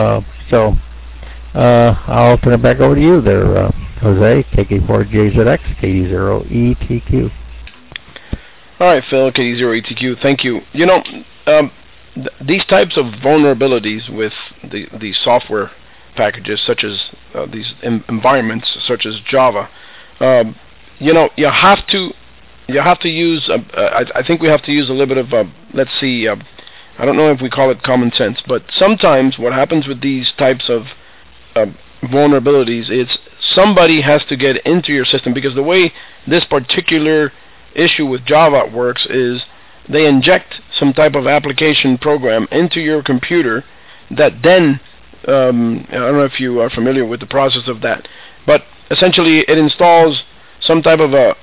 I'll turn it back over to you there, Jose, KK4JZX, KD0ETQ. All right, Phil, KD0ETQ, thank you. These types of vulnerabilities with the software packages, such as these environments, such as Java, you have to use. I think we have to use a little bit of. Let's see. I don't know if we call it common sense, but sometimes what happens with these types of vulnerabilities is somebody has to get into your system, because the way this particular issue with Java works is they inject some type of application program into your computer that then I don't know if you are familiar with the process of that, but essentially it installs some type of a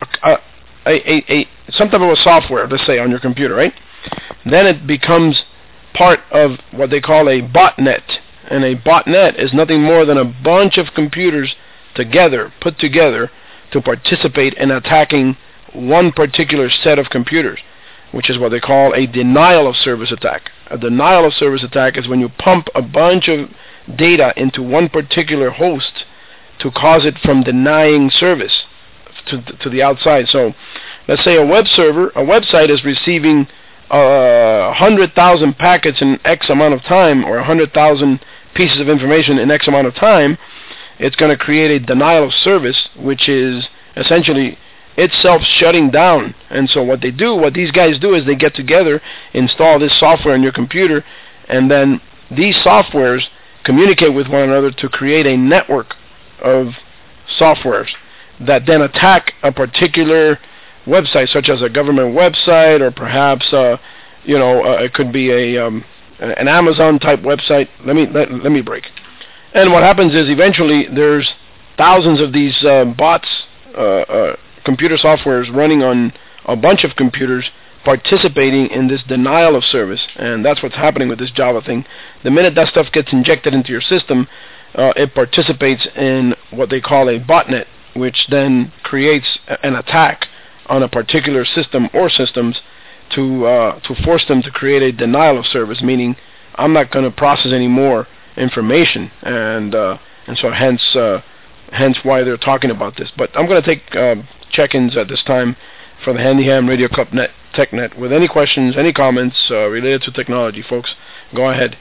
software, let's say, on your computer, right? Then it becomes part of what they call a botnet, and a botnet is nothing more than a bunch of computers put together to participate in attacking one particular set of computers, which is what they call a denial of service attack. A denial of service attack is when you pump a bunch of data into one particular host to cause it from denying service to the outside. So let's say a website is receiving 100,000 packets in X amount of time, or 100,000 pieces of information in X amount of time. It's going to create a denial of service, which is essentially itself shutting down. And so what these guys do is they get together, install this software on your computer, and then these softwares communicate with one another to create a network of softwares that then attack a particular website, such as a government website, or perhaps it could be an Amazon type website. Let me break. And what happens is eventually there's thousands of these bots, computer softwares running on a bunch of computers, participating in this denial of service. And that's what's happening with this Java thing. The minute that stuff gets injected into your system, it participates in what they call a botnet, which then creates an attack on a particular system or systems to force them to create a denial of service, meaning I'm not going to process any more information, and so hence why they're talking about this. But I'm going to take check-ins at this time for the Handy Ham Radio Club TechNet. With any questions, any comments related to technology, folks, go ahead.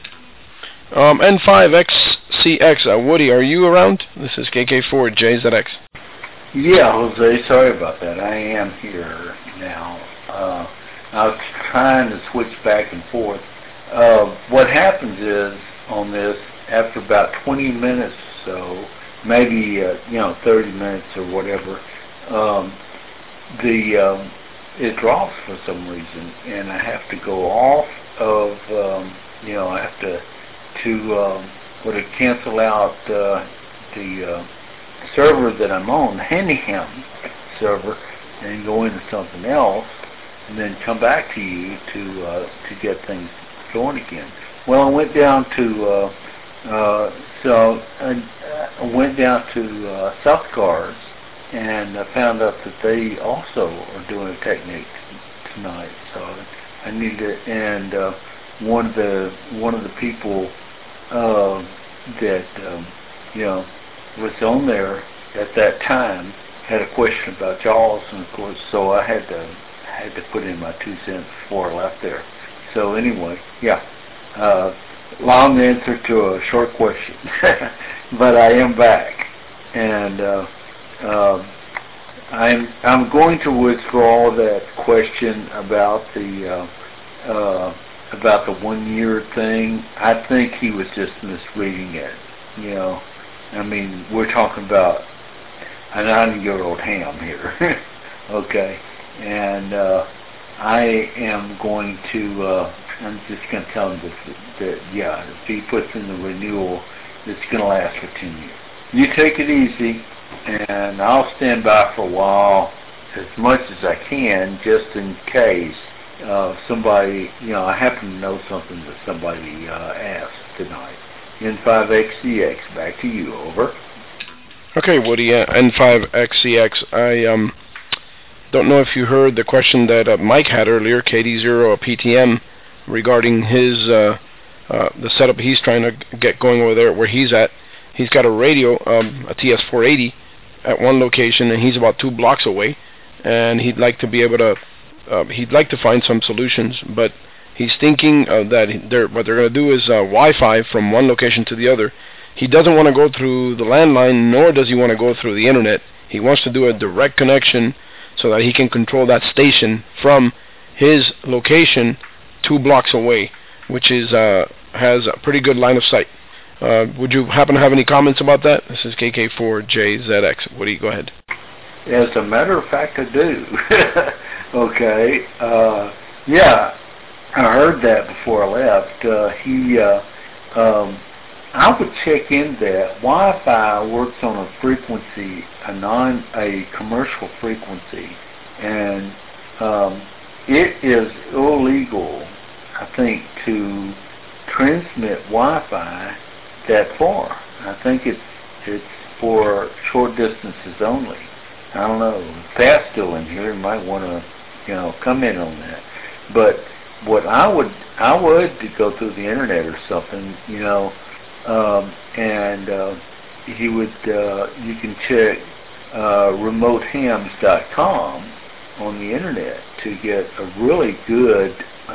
N5XCX, Woody, are you around? This is KK4JZX. Yeah, Jose, sorry about that. I am here now. I was trying to switch back and forth. What happens is, on this, after about 20 minutes or so, maybe 30 minutes or whatever, it drops for some reason, and I have to go off of I have to cancel out the server that I'm on, the Handyham server, and go into something else, and then come back to you to get things going again. Well, I went down to South Cars, and I found out that they also are doing a technique tonight. So I need to, and one of the people that was on there at that time had a question about JAWS, and of course, so I had to put in my 2 cents before I left there. So anyway, long answer to a short question, but I am back, and I'm going to withdraw that question about the 1 year thing. I think he was just misreading it. I mean, we're talking about a 90-year-old ham here, okay? And I am going to, I'm just going to tell him that if he puts in the renewal, it's going to last for 10 years. You take it easy, and I'll stand by for a while, as much as I can, just in case somebody, I happen to know something that somebody asked tonight. N5XCX, back to you, over. Okay, Woody, N5XCX. I don't know if you heard the question that Mike had earlier, KD0PTM, regarding his the setup he's trying to get going over there where he's at. He's got a radio, a TS480, at one location, and he's about 2 blocks away, and he'd like to be able to he'd like to find some solutions, but he's thinking that what they're going to do is Wi-Fi from one location to the other. He doesn't want to go through the landline, nor does he want to go through the internet. He wants to do a direct connection so that he can control that station from his location 2 blocks away, which is has a pretty good line of sight. Would you happen to have any comments about that? This is KK4JZX. Woody, go ahead. As a matter of fact, I do. Okay. I heard that before I left. I would check in that Wi-Fi works on a frequency, a commercial frequency, and it is illegal, I think, to transmit Wi-Fi that far. I think it's for short distances only. I don't know. Pat's still in here. You might want to, comment on that. But what I would go through the internet or something, and you can check remotehams.com on the internet to get a really good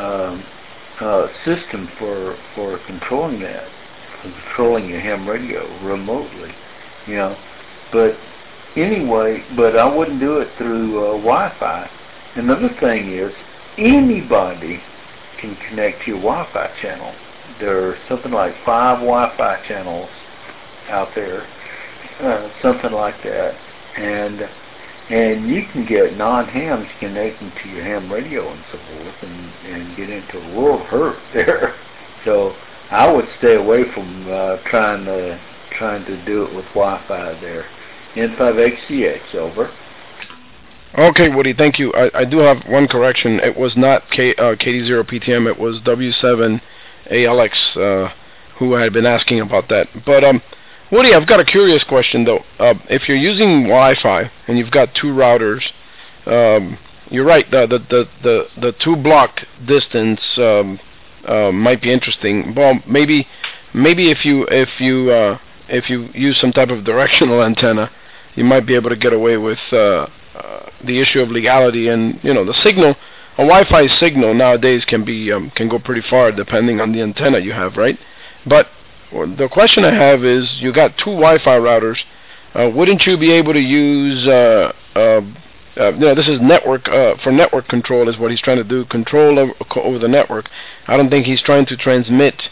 system for controlling that, for controlling your ham radio remotely, But anyway, I wouldn't do it through Wi-Fi. Another thing is, anybody can connect to your Wi-Fi channel. There are something like 5 Wi-Fi channels out there, something like that, and you can get non-hams connecting to your ham radio and so forth, and get into a world of hurt there. So I would stay away from trying to do it with Wi-Fi there. N5XCX, over. Okay, Woody, thank you. I do have one correction. It was not KD0PTM. It was W7ALX who had been asking about that. But Woody, I've got a curious question though. If you're using Wi-Fi and you've got 2 routers, you're right. The 2 block distance might be interesting. Well, maybe if you use some type of directional antenna, you might be able to get away with the issue of legality. And the signal, a Wi-Fi signal nowadays can go pretty far depending on the antenna you have, right? But the question I have is, you got 2 Wi-Fi routers. Wouldn't you be able to use this is network for network control is what he's trying to do, control over the network. I don't think he's trying to transmit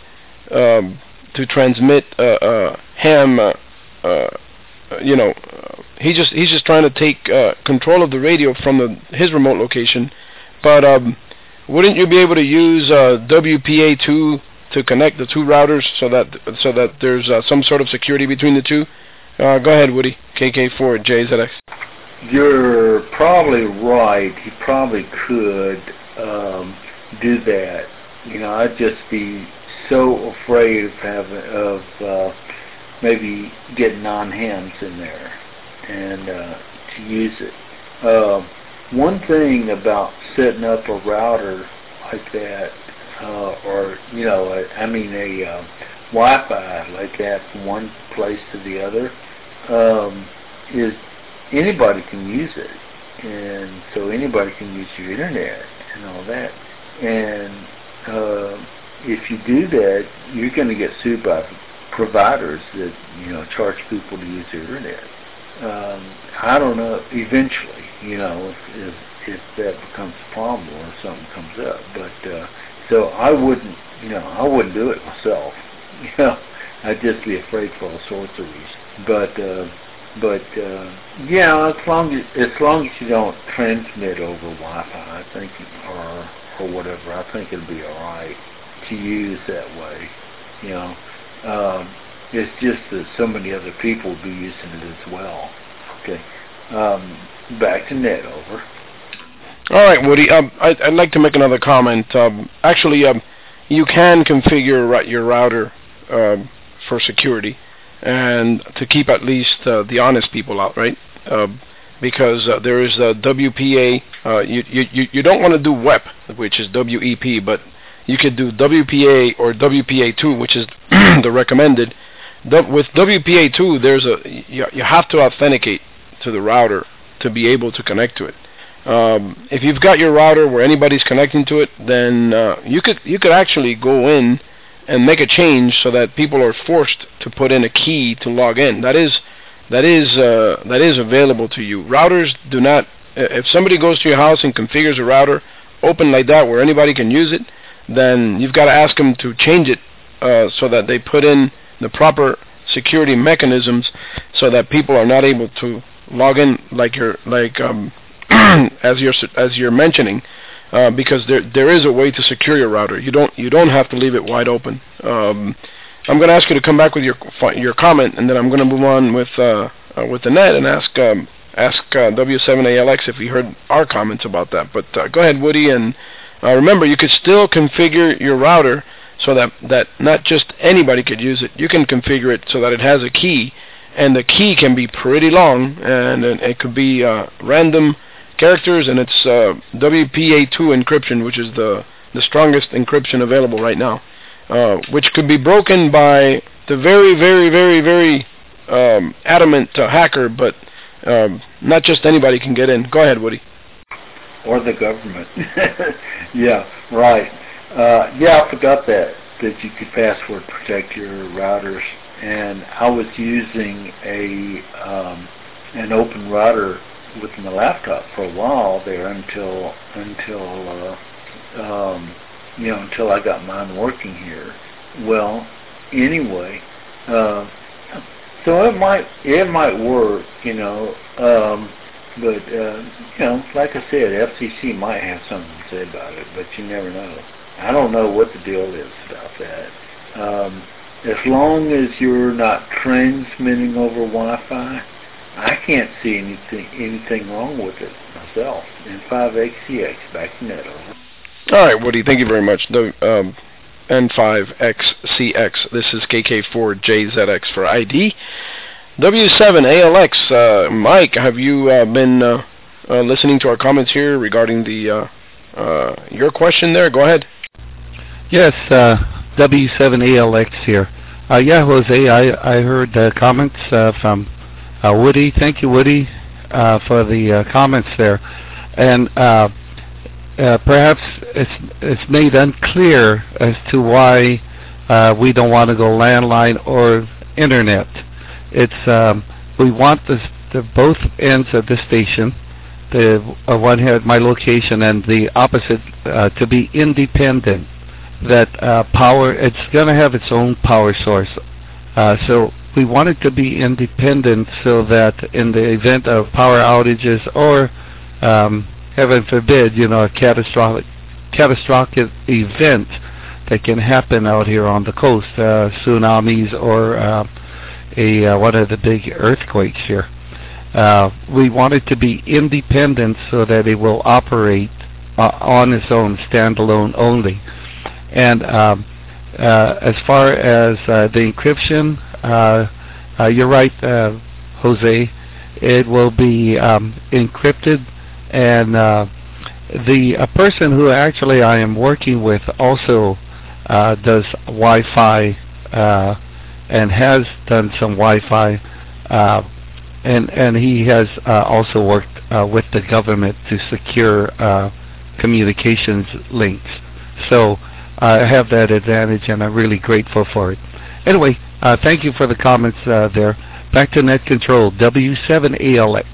ham. He's just trying to take control of the radio from his remote location. But wouldn't you be able to use WPA2 to connect the 2 routers so that there's some sort of security between the 2? Go ahead, Woody. KK4JZX. You're probably right. He probably could do that. I'd just be so afraid of maybe getting non-hams in there and to use it. One thing about setting up a router like that, or a Wi-Fi like that from one place to the other, is anybody can use it, and so anybody can use your internet and all that. And if you do that, you're going to get sued by providers that charge people to use their internet. I don't know. Eventually, if that becomes a problem or something comes up, but so I wouldn't do it myself. I'd just be afraid for all sorts of reasons. But as long as you don't transmit over Wi-Fi, I think, or whatever, I think it'll be all right to use that way. It's just that so many other people will be using it as well. Okay. Back to Ned, over. All right, Woody. I'd like to make another comment. Actually, you can configure your router for security and to keep at least the honest people out, right? Because there is WPA. You don't want to do WEP, which is WEP, but you could do WPA or WPA2, which is the recommended. With WPA2, you have to authenticate to the router to be able to connect to it. If you've got your router where anybody's connecting to it, then you could actually go in and make a change so that people are forced to put in a key to log in. That is available to you. Routers do not. If somebody goes to your house and configures a router open like that where anybody can use it, then you've got to ask them to change it so that they put in the proper security mechanisms so that people are not able to log in as you're mentioning, because there is a way to secure your router. You don't have to leave it wide open. I'm going to ask you to come back with your comment, and then I'm going to move on with the net and ask W7ALX if he heard our comments about that. But go ahead, Woody, and remember, you could still configure your router so that not just anybody could use it. You can configure it so that it has a key, and the key can be pretty long, and it could be random characters, and it's WPA2 encryption, which is the strongest encryption available right now, which could be broken by the very, very, very, very adamant hacker, but not just anybody can get in. Go ahead, Woody. Or the government. Yeah, right. Yeah, I forgot that you could password protect your routers, and I was using an open router with my laptop for a while there until I got mine working here. Well, anyway, so it might work, but like I said, FCC might have something to say about it, but you never know. I don't know what the deal is about that. As long as you're not transmitting over Wi-Fi, I can't see anything wrong with it myself. N5XCX, back to net, over. All right, Woody, thank you very much. N5XCX, this is KK4JZX for ID. W7ALX, Mike, have you been listening to our comments here regarding the your question there? Go ahead. Yes, W7ALX here. Yeah, Jose, I heard the comments from Woody. Thank you, Woody, for the comments there. And perhaps it's made unclear as to why we don't want to go landline or internet. It's we want the both ends of the station, the one here at my location and the opposite, to be independent. That power, it's going to have its own power source. So we want it to be independent so that in the event of power outages or, heaven forbid, a catastrophic event that can happen out here on the coast, tsunamis or one of the big earthquakes here. We want it to be independent so that it will operate on its own, standalone only. And as far as the encryption, you're right, Jose. It will be encrypted, and the person who actually I am working with also does Wi-Fi and has done some Wi-Fi, and he has also worked with the government to secure communications links. So I have that advantage, and I'm really grateful for it. Anyway, thank you for the comments there. Back to Net Control, W7ALX.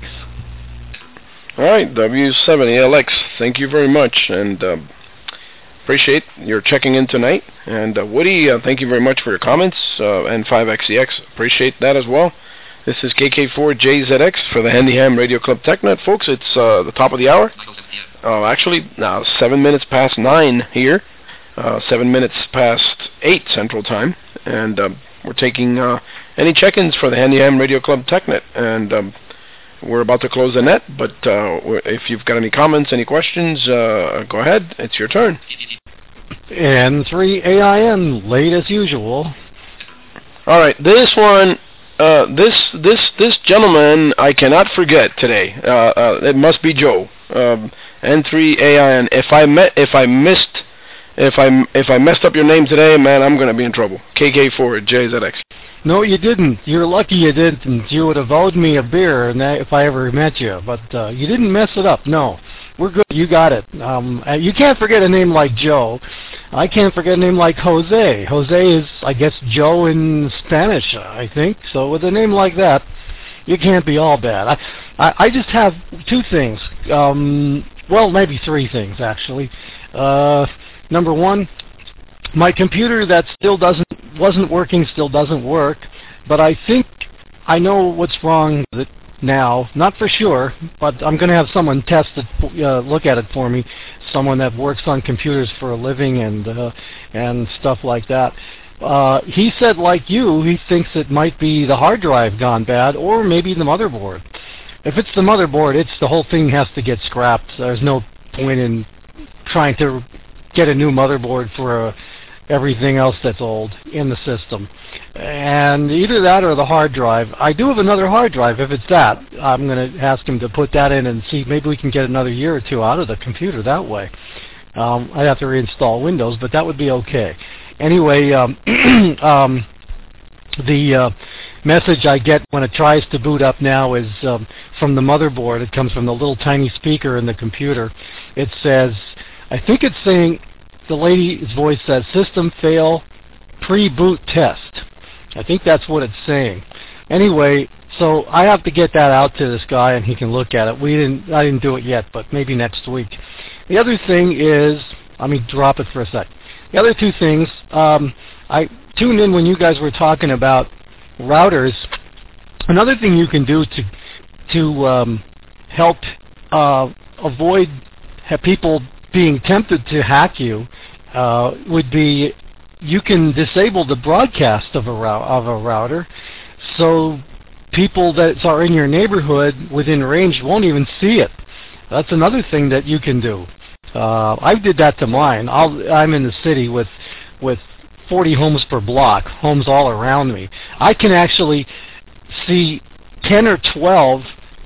All right, W7ALX, thank you very much, and appreciate your checking in tonight. And Woody, thank you very much for your comments, and N5XCX, appreciate that as well. This is KK4JZX for the Handy Ham Radio Club TechNet. Folks, it's the top of the hour. Actually, now 7 minutes past 9 here. 7 minutes past 8 Central Time, and we're taking any check-ins for the Handy Ham Radio Club TechNet, and we're about to close the net, but if you've got any comments, any questions, go ahead. It's your turn. N3AIN, late as usual. All right, this one, this gentleman I cannot forget today. It must be Joe. N3AIN. If I messed up your name today, man, I'm going to be in trouble. KK4JZX. No, you didn't. You're lucky you didn't. You would have owed me a beer if I ever met you. But you didn't mess it up. No, we're good. You got it. You can't forget a name like Joe. I can't forget a name like Jose. Jose is, I guess, Joe in Spanish, I think. So with a name like that, you can't be all bad. I just have two things. Well, maybe three things, actually. Number one, my computer that wasn't working still doesn't work, but I think I know what's wrong with it now. Not for sure, but I'm going to have someone test it, look at it for me. Someone that works on computers for a living and stuff like that. He said, like you, he thinks it might be the hard drive gone bad, or maybe the motherboard. If it's the motherboard, the whole thing has to get scrapped. There's no point in trying to get a new motherboard for everything else that's old in the system. And either that or the hard drive. I do have another hard drive. If it's that, I'm going to ask him to put that in and see maybe we can get another year or two out of the computer that way. I'd have to reinstall Windows, but that would be okay. Anyway, the message I get when it tries to boot up now is from the motherboard. It comes from the little tiny speaker in the computer. It says, I think it's saying, the lady's voice says, system fail, pre-boot test. I think that's what it's saying. Anyway, so I have to get that out to this guy and he can look at it. I didn't do it yet, but maybe next week. The other thing is, let me drop it for a sec. The other two things, I tuned in when you guys were talking about routers. Another thing you can do to help avoid people being tempted to hack you would be you can disable the broadcast of a router, so people that are in your neighborhood within range won't even see it. That's another thing that you can do. I did that to mine. I'm in the city with 40 homes per block, homes all around me. I can actually see 10 or 12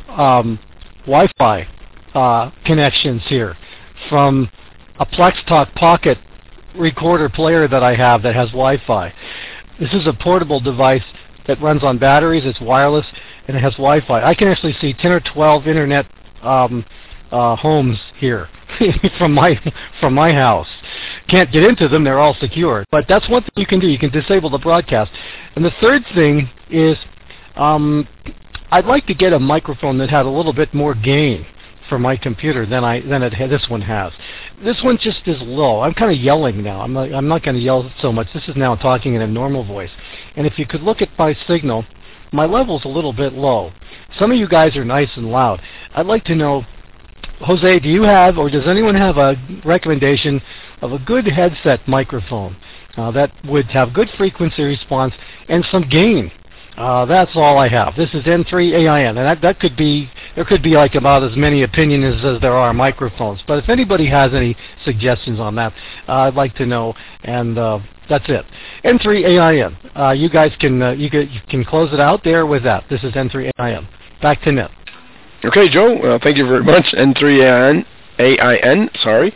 Wi-Fi connections here from a PlexTalk Pocket recorder player that I have that has Wi-Fi. This is a portable device that runs on batteries. It's wireless and it has Wi-Fi. I can actually see 10 or 12 internet homes here from my house. Can't get into them; they're all secure. But that's one thing you can do. You can disable the broadcast. And the third thing is, I'd like to get a microphone that had a little bit more gain for my computer than this one has. This one just is low. I'm kind of yelling now. I'm not going to yell so much. This is now talking in a normal voice. And if you could look at my signal, my level's a little bit low. Some of you guys are nice and loud. I'd like to know, Jose, do you have, or does anyone have a recommendation of a good headset microphone that would have good frequency response and some gain? That's all I have. This is N3AIN, and there could be like about as many opinions as there are microphones. But if anybody has any suggestions on that, I'd like to know. And that's it. N3AIN. You guys can close it out there with that. This is N3AIN. Back to Nip. Okay, Joe. Thank you very much. N3AIN. Sorry.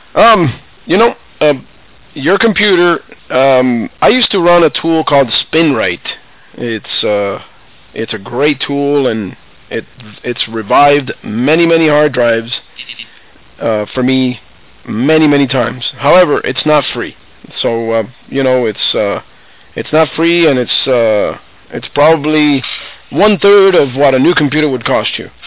Your computer. I used to run a tool called SpinRite. It's a great tool, and it's revived many hard drives for me many times. However, it's not free. So it's not free, and it's probably 1/3 of what a new computer would cost you.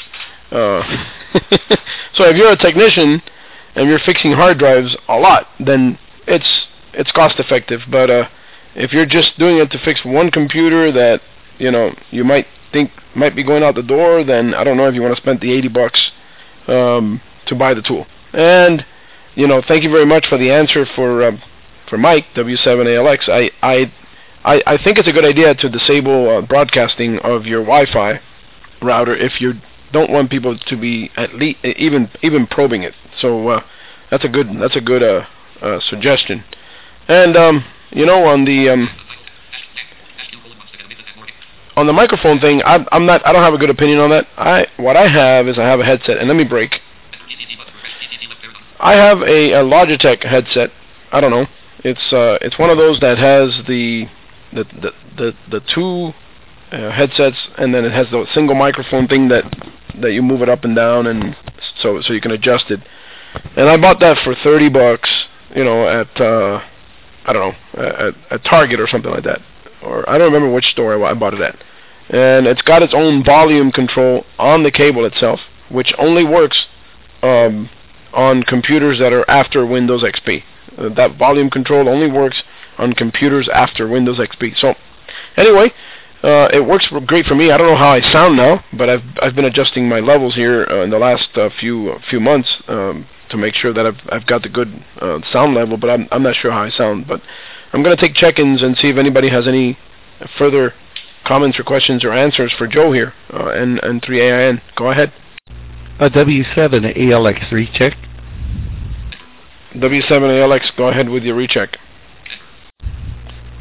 So if you're a technician and you're fixing hard drives a lot, then it's cost effective. But if you're just doing it to fix one computer that you might think might be going out the door, then I don't know if you want to spend the $80 to buy the tool. And thank you very much for the answer for Mike W7ALX. I think it's a good idea to disable broadcasting of your Wi-Fi router if you don't want people to be at least even probing it. So that's a good suggestion. And on the microphone thing, I don't have a good opinion on that. What I have is I have a headset, and let me break. I have a Logitech headset. I don't know. It's one of those that has the two headsets, and then it has the single microphone thing that you move it up and down, and so you can adjust it. And I bought that for $30, at I don't know, at Target or something like that, or I don't remember which store I bought it at. And it's got its own volume control on the cable itself, which only works on computers that are after Windows XP. That volume control only works on computers after Windows XP. So, anyway, it works great for me. I don't know how I sound now, but I've been adjusting my levels here in the last few months to make sure that I've got the good sound level. But I'm not sure how I sound. But I'm going to take check-ins and see if anybody has any further comments or questions or answers for Joe here. And 3AIN, go ahead. W7ALX recheck. W7ALX, go ahead with your recheck.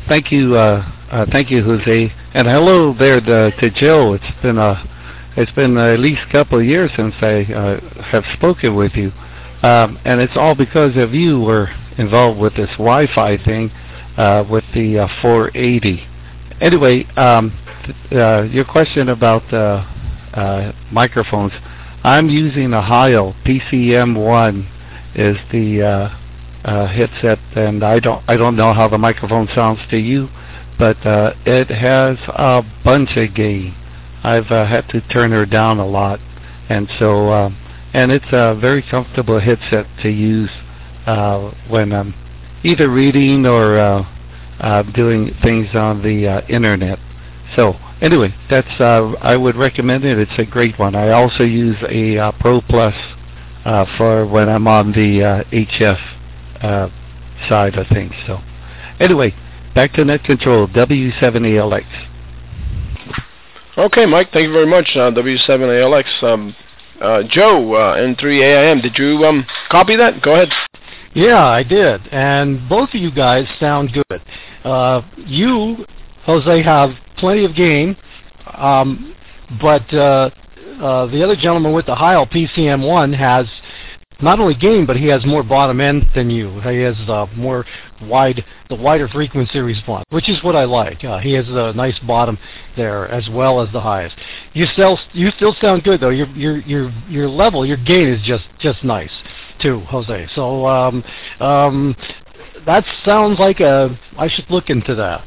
thank you, Jose, and hello there to Joe. It's been at least a couple of years since I have spoken with you, and it's all because of you were involved with this Wi-Fi thing with the 480. Anyway, your question about microphones. I'm using a Heil PCM1 is the headset, and I don't know how the microphone sounds to you, but it has a bunch of gain. I've had to turn her down a lot, and so and it's a very comfortable headset to use when I'm either reading or doing things on the internet. So anyway, that's I would recommend it. It's a great one. I also use a Pro Plus for when I'm on the HF side of things. So anyway, back to Net Control W7ALX. Okay, Mike, thank you very much. W7ALX. Joe, N3AIM, did you copy that? Go ahead. Yeah, I did, and both of you guys sound good. You, Jose, have plenty of gain, but the other gentleman with the Heil PCM1 has not only gain, but he has more bottom end than you. He has the wider frequency response, which is what I like. He has a nice bottom there as well as the highs. You still sound good though. Your level, your gain is just nice too, Jose. So that sounds like I should look into that.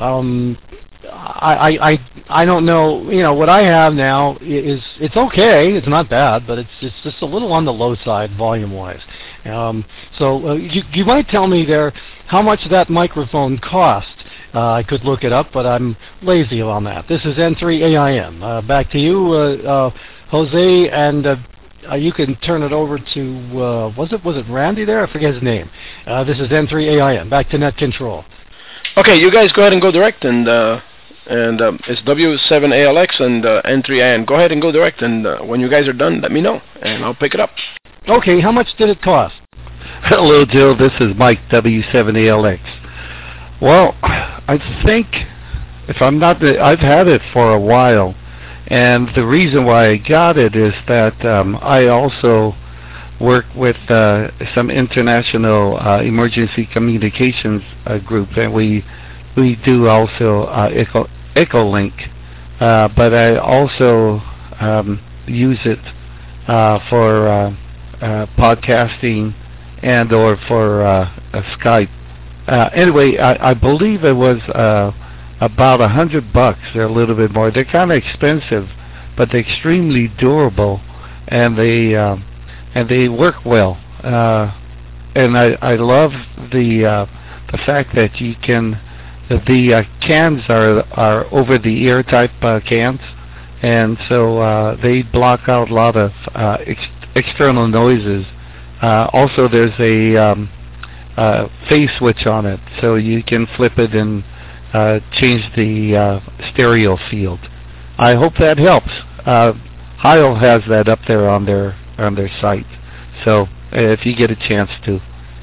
I don't know. You know what I have now is it's okay. It's not bad, but it's just a little on the low side volume wise. So you might tell me there how much that microphone cost. I could look it up, but I'm lazy on that. This is N3AIM. Back to you, Jose, and you can turn it over to was it Randy there? I forget his name. This is N3AIM. Back to Net Control. Okay, you guys go ahead and go direct, and it's W7ALX and N3AIM. Go ahead and go direct, and when you guys are done, let me know, and I'll pick it up. Okay, how much did it cost? Hello, Jill. This is Mike, W7ALX. Well, I think, if I'm not, I've had it for a while, and the reason why I got it is that I also work with some international emergency communications group, and we do also Echolink, but I also use it for podcasting and or for Skype. Anyway, I believe it was about $100. They're a little bit more. They're kind of expensive, but they're extremely durable, and they work well. And I love the fact that you can. The cans are over-the-ear type cans, and so they block out a lot of external noises. Also, there's a phase switch on it, so you can flip it and change the stereo field. I hope that helps. Heil has that up there on their site, so if you get a chance to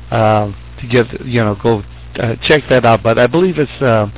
go check that out. But I believe it's $100.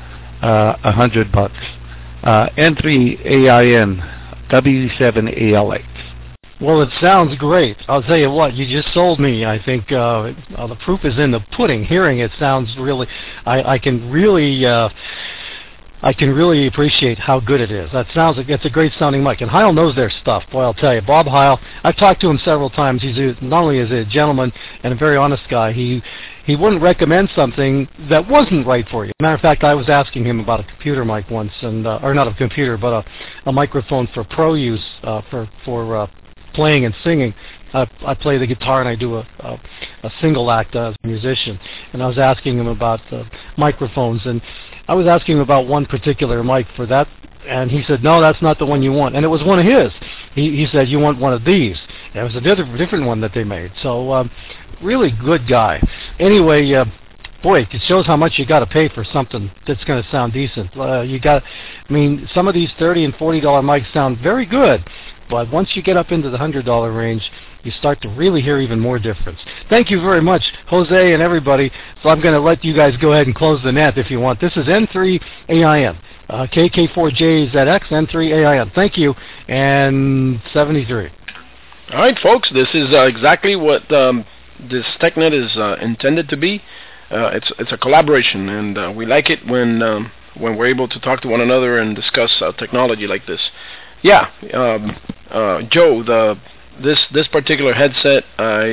N3AIM W7ALX. Well, it sounds great. I'll tell you what, you just sold me. I think the proof is in the pudding. Hearing it sounds really, I can really appreciate how good it is. That sounds like it's a great sounding mic. And Heil knows their stuff. Boy, I'll tell you, Bob Heil, I've talked to him several times. He's not only is a gentleman and a very honest guy, he wouldn't recommend something that wasn't right for you. Matter of fact, I was asking him about a computer mic once, and or not a computer, but a microphone for pro use for playing and singing. I play the guitar and I do a single act as a musician. And I was asking him about microphones, and I was asking him about one particular mic for that, and he said, no, that's not the one you want. And it was one of his. He said, you want one of these. And it was a different one that they made. So really good guy. Anyway, boy, it shows how much you got to pay for something that's going to sound decent. Some of these $30 and $40 mics sound very good, but once you get up into the $100 range, you start to really hear even more difference. Thank you very much, Jose and everybody. So I'm going to let you guys go ahead and close the net if you want. This is N3AIM, KK4JZX, N3AIM. Thank you, and 73. All right, folks, this is exactly what this TechNet is intended to be. It's a collaboration, and we like it when we're able to talk to one another and discuss technology like this. Yeah, Joe, this particular headset,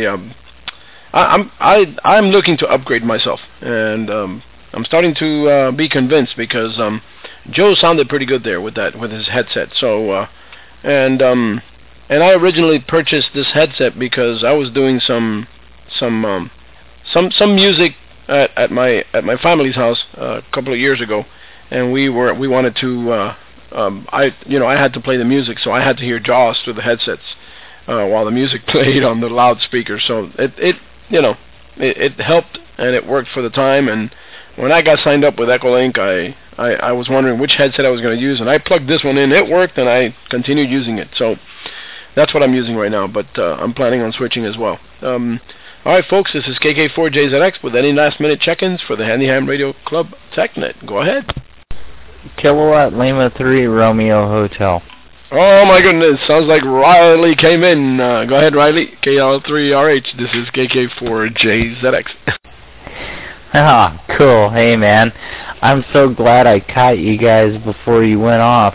I'm looking to upgrade myself, and I'm starting to be convinced because Joe sounded pretty good there with his headset. So and I originally purchased this headset because I was doing some music at my family's house a couple of years ago, and we wanted to I had to play the music, so I had to hear JAWS through the headsets while the music played on the loudspeaker. So it helped, and it worked for the time. And when I got signed up with Echolink, I was wondering which headset I was going to use, and I plugged this one in. It worked, and I continued using it. So that's what I'm using right now, but I'm planning on switching as well. All right, folks, this is KK4JZX with any last-minute check-ins for the Handy Ham Radio Club TechNet. Go ahead. Kilowatt Lima 3 Romeo Hotel. Oh, my goodness. Sounds like Riley came in. Go ahead, Riley. KL3RH. This is KK4JZX. Ah, cool. Hey, man. I'm so glad I caught you guys before you went off.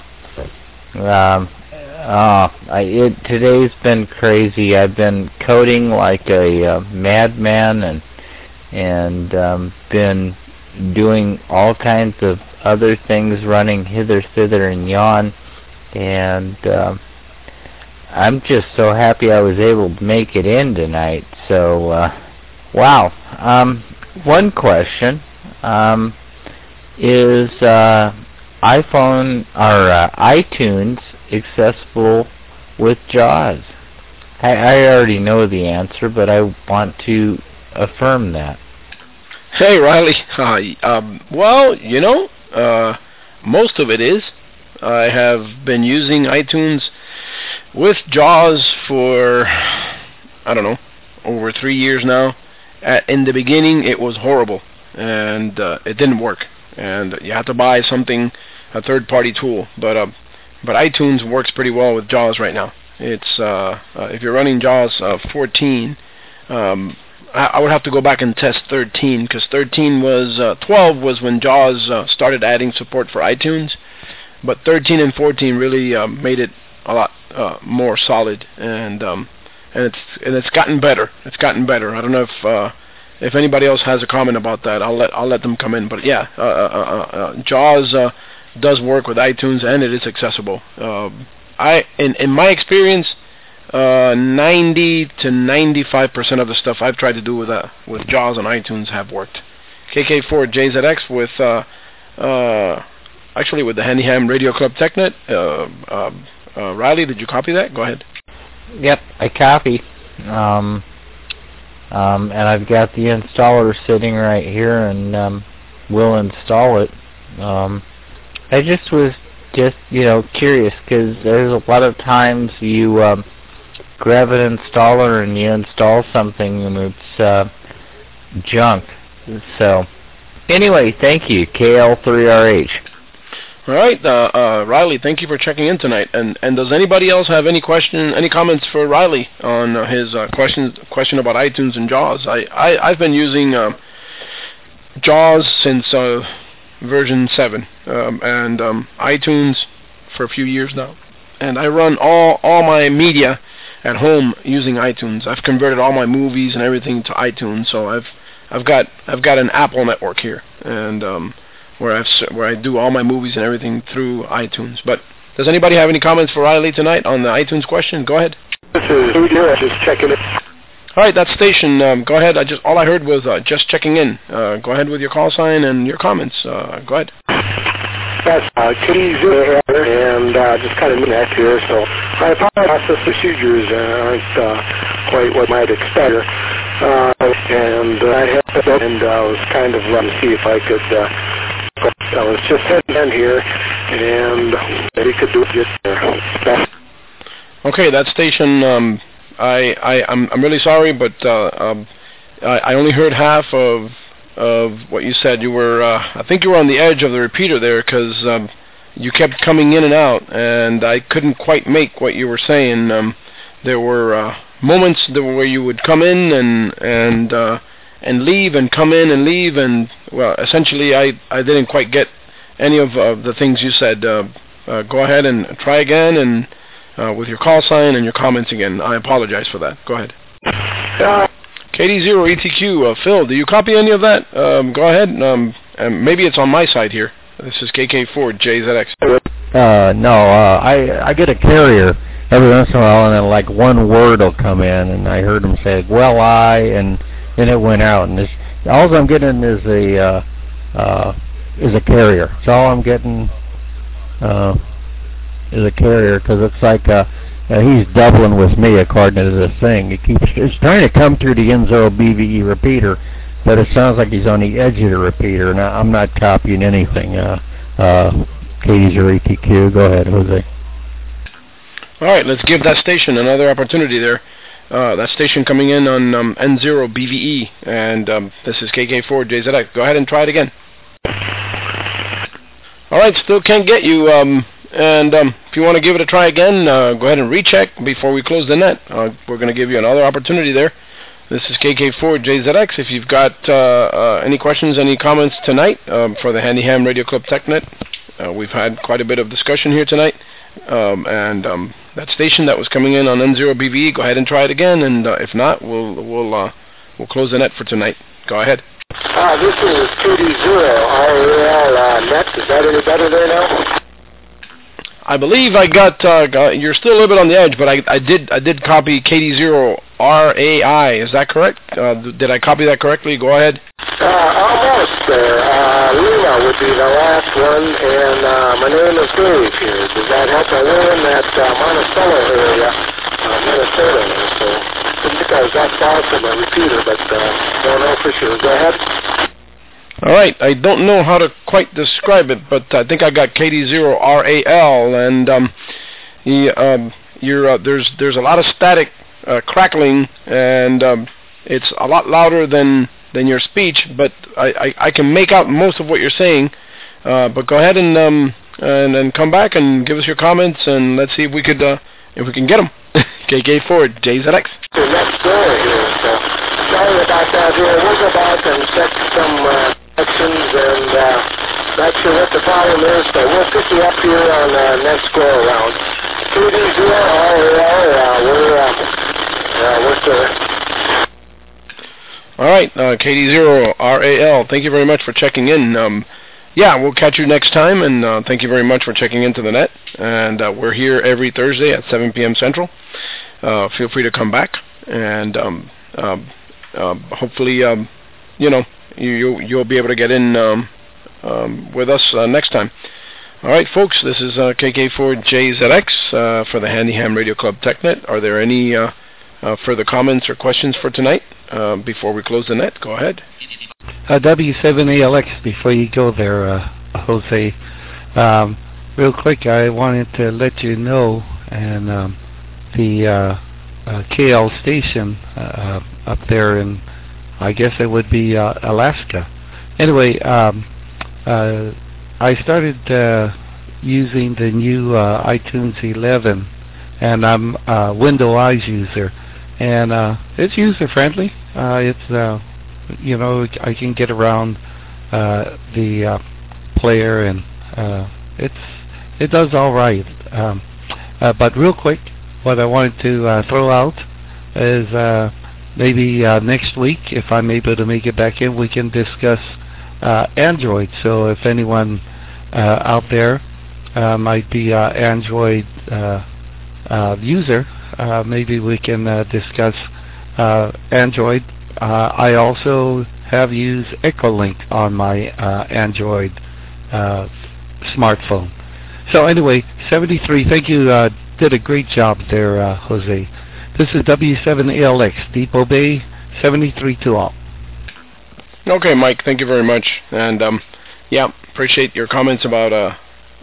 Today's been crazy. I've been coding like a madman and been doing all kinds of other things, running hither, thither, and yon. And I'm just so happy I was able to make it in tonight. So, wow. One question is iPhone or iTunes accessible with JAWS? I already know the answer, but I want to affirm that. Hey, Riley. Well, most of it is. I have been using iTunes with JAWS for, I don't know, over 3 years now. In the beginning, it was horrible, and it didn't work. And you had to buy a third-party tool. But iTunes works pretty well with JAWS right now. It's if you're running JAWS 14, I would have to go back and test 13, because 12 was when JAWS started adding support for iTunes. But 13 and 14 really made it a lot more solid, and it's gotten better. It's gotten better. I don't know if anybody else has a comment about that. I'll let them come in. But yeah, JAWS does work with iTunes, and it is accessible. In my experience, 90 to 95% of the stuff I've tried to do with JAWS on iTunes have worked. KK4JZX with actually with the Handy Ham Radio Club TechNet. Riley, did you copy that? Go ahead. Yep, I copy. And I've got the installer sitting right here, and we'll install it. I just was curious, because there's a lot of times you grab an installer and you install something and it's junk. So anyway, thank you, KL3RH. All right, Riley, thank you for checking in tonight. And does anybody else have any comments for Riley on his question about iTunes and JAWS? I've been using JAWS since version 7 and iTunes for a few years now. And I run all my media at home using iTunes. I've converted all my movies and everything to iTunes, so I've got an Apple network here, and where I do all my movies and everything through iTunes. But does anybody have any comments for Riley tonight on the iTunes question? Go ahead. This is Udir, just checking in. All right, that station. Go ahead. All I heard was just checking in. Go ahead with your call sign and your comments. Go ahead. Yes, Kitty's here, and just kind of connect here, so I apologize. The procedures aren't quite what I might expect. and I had that, and I was kind of see if I could. I was just heading in here, and maybe could do it there. Okay, that station. I'm really sorry, but I only heard half of what you said. You were, I think you were on the edge of the repeater there, because you kept coming in and out, and I couldn't quite make what you were saying. There were moments where you would come in and leave, and come in and leave, and well, essentially I didn't quite get any of the things you said. Go ahead and try again, and with your call sign and your comments again. I apologize for that. Go ahead. KD0ETQ, Phil, do you copy any of that? Go ahead. And maybe it's on my side here. This is KK4JZX. No, I get a carrier every once in a while, and then like one word will come in, and I heard him say, "Well, and then it went out, and all I'm getting is a carrier. That's all I'm getting is a carrier, because it's like he's doubling with me according to this thing. It's trying to come through the N0 BVE repeater, but it sounds like he's on the edge of the repeater, and I'm not copying anything. KD0ETQ, go ahead, Jose. All right, let's give that station another opportunity there. That station coming in on N0 BVE, and this is KK4JZX. Go ahead and try it again. All right, still can't get you. And if you want to give it a try again, go ahead and recheck before we close the net. We're going to give you another opportunity there. This is KK4JZX. If you've got any questions, any comments tonight for the Handy Ham Radio Club TechNet, we've had quite a bit of discussion here tonight. And that station that was coming in on N0 BVE, go ahead and try it again. And if not, we'll close the net for tonight. Go ahead. This is KD0RAL net. Is that any better there now? I believe I got. You're still a little bit on the edge, but I did copy KD0RAI. Is that correct? Did I copy that correctly? Go ahead. Almost there. Lima would be the last one, and my name is Dave here. Does that help? I live in that Monticello area, Minnesota. So I think I was that far from a repeater, but don't know for sure. Go ahead. All right, I don't know how to quite describe it, but I think I got KD0RAL, and there's a lot of static crackling, and it's a lot louder than your speech, but I can make out most of what you're saying. But go ahead and come back and give us your comments, and let's see if we can get them. KK4JZX. Next door here, so sorry about that. Here, we'll go back and check some sections, and not sure what the problem is, but we'll pick you up here on next go around. KD0RAL, we're there. All right, KD0RAL, thank you very much for checking in. Yeah, we'll catch you next time, and thank you very much for checking into the net. And we're here every Thursday at 7 p.m. Central. Feel free to come back, and hopefully, you'll be able to get in with us next time. All right, folks, this is KK4JZX for the Handy Ham Radio Club TechNet. Are there any further comments or questions for tonight before we close the net? Go ahead. W7ALX, before you go there, Jose, real quick, I wanted to let you know, and the KL station up there in, I guess it would be Alaska. Anyway, I started using the new iTunes 11, and I'm a Windows Eyes user, and it's user-friendly. It's I can get around the player, and it does all right. But real quick, what I wanted to throw out is maybe next week, if I'm able to make it back in, we can discuss Android. So if anyone out there might be an Android user, maybe we can discuss Android. I also have used Echolink on my Android smartphone. So anyway, 73, thank you. Did a great job there, Jose. This is W7ALX, Depot Bay, 73 to all. Okay, Mike. Thank you very much. And yeah, appreciate your comments about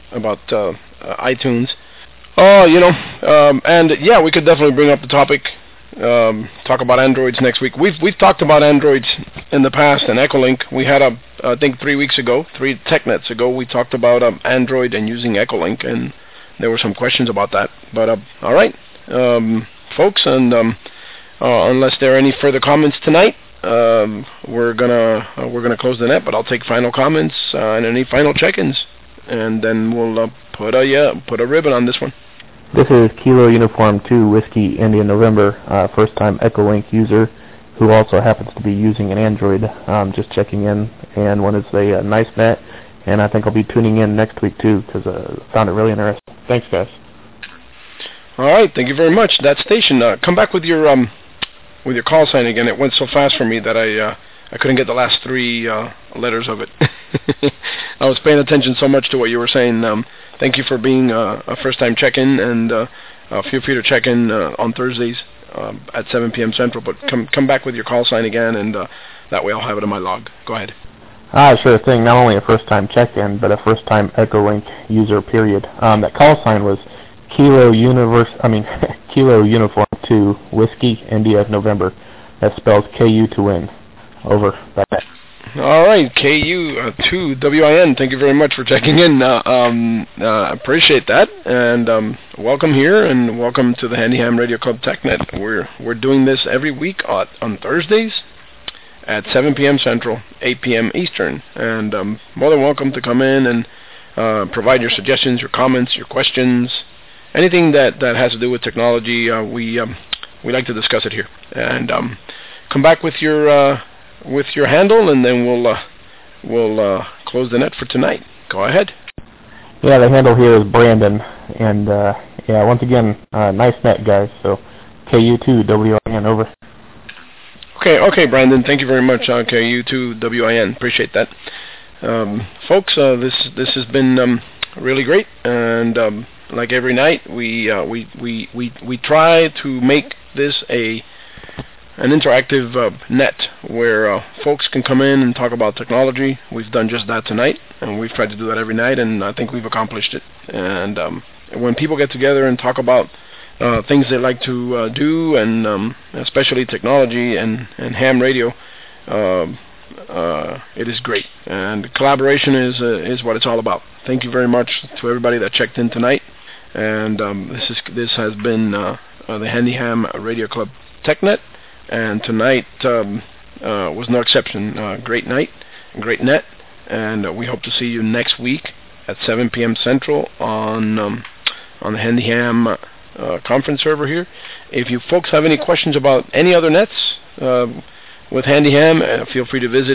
iTunes. Oh, and yeah, we could definitely bring up the topic. Talk about Androids next week. We've talked about Androids in the past and Echolink. We had I think 3 TechNets ago, we talked about Android and using Echolink, and there were some questions about that. But all right, folks, and unless there are any further comments tonight, we're gonna close the net. But I'll take final comments and any final check-ins, and then we'll put a ribbon on this one. This is Kilo Uniform 2 Whiskey India November, first-time Echolink user who also happens to be using an Android. Just checking in, and one is a nice net, and I think I'll be tuning in next week too because I found it really interesting. Thanks, guys. All right, thank you very much. That station, come back with your call sign again. It went so fast for me that I couldn't get the last 3 letters of it. I was paying attention so much to what you were saying. Thank you for being a first-time check-in, and feel free to check in on Thursdays at 7 p.m. Central. But come back with your call sign again, and that way I'll have it in my log. Go ahead. Sure thing. Not only a first-time check-in, but a first-time Echolink user. Period. That call sign was Kilo Uniform 2 Whiskey India November. That spells KU to win. Over. Bye. All right, KU2WIN. Thank you very much for checking in. Appreciate that, and welcome here, and welcome to the Handy Ham Radio Club TechNet. We're doing this every week on Thursdays at 7 p.m. Central, 8 p.m. Eastern, and more than welcome to come in and provide your suggestions, your comments, your questions, anything that has to do with technology. We like to discuss it here, and come back with your handle, and then we'll close the net for tonight. Go ahead. Yeah, the handle here is Brandon, and yeah, once again, nice net, guys. So KU2WIN, over. Okay, Brandon. Thank you very much, KU2WIN. Appreciate that, folks. This has been really great, and like every night, we try to make this an interactive net where folks can come in and talk about technology. We've done just that tonight, and we've tried to do that every night, and I think we've accomplished it. And when people get together and talk about things they like to do, and especially technology and ham radio, it is great. And collaboration is what it's all about. Thank you very much to everybody that checked in tonight. And this has been the Handy Ham Radio Club TechNet. And tonight was no exception. Great night, great net, and we hope to see you next week at 7 p.m. Central on the Handy Ham conference server here. If you folks have any questions about any other nets with Handy Ham, feel free to visit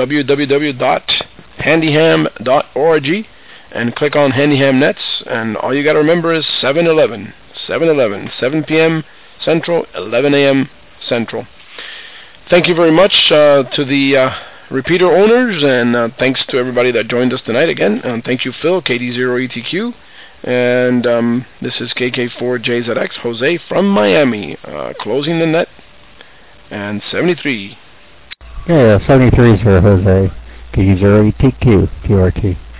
www.handyham.org and click on Handy Ham Nets. And all you got to remember is 7 p.m. Central, 11 a.m. Central. Thank you very much to the repeater owners, and thanks to everybody that joined us tonight again. And thank you, Phil, KD0ETQ. And this is KK4JZX, Jose from Miami, closing the net. And 73. Yeah, 73 is for Jose, KD0ETQ, QRT.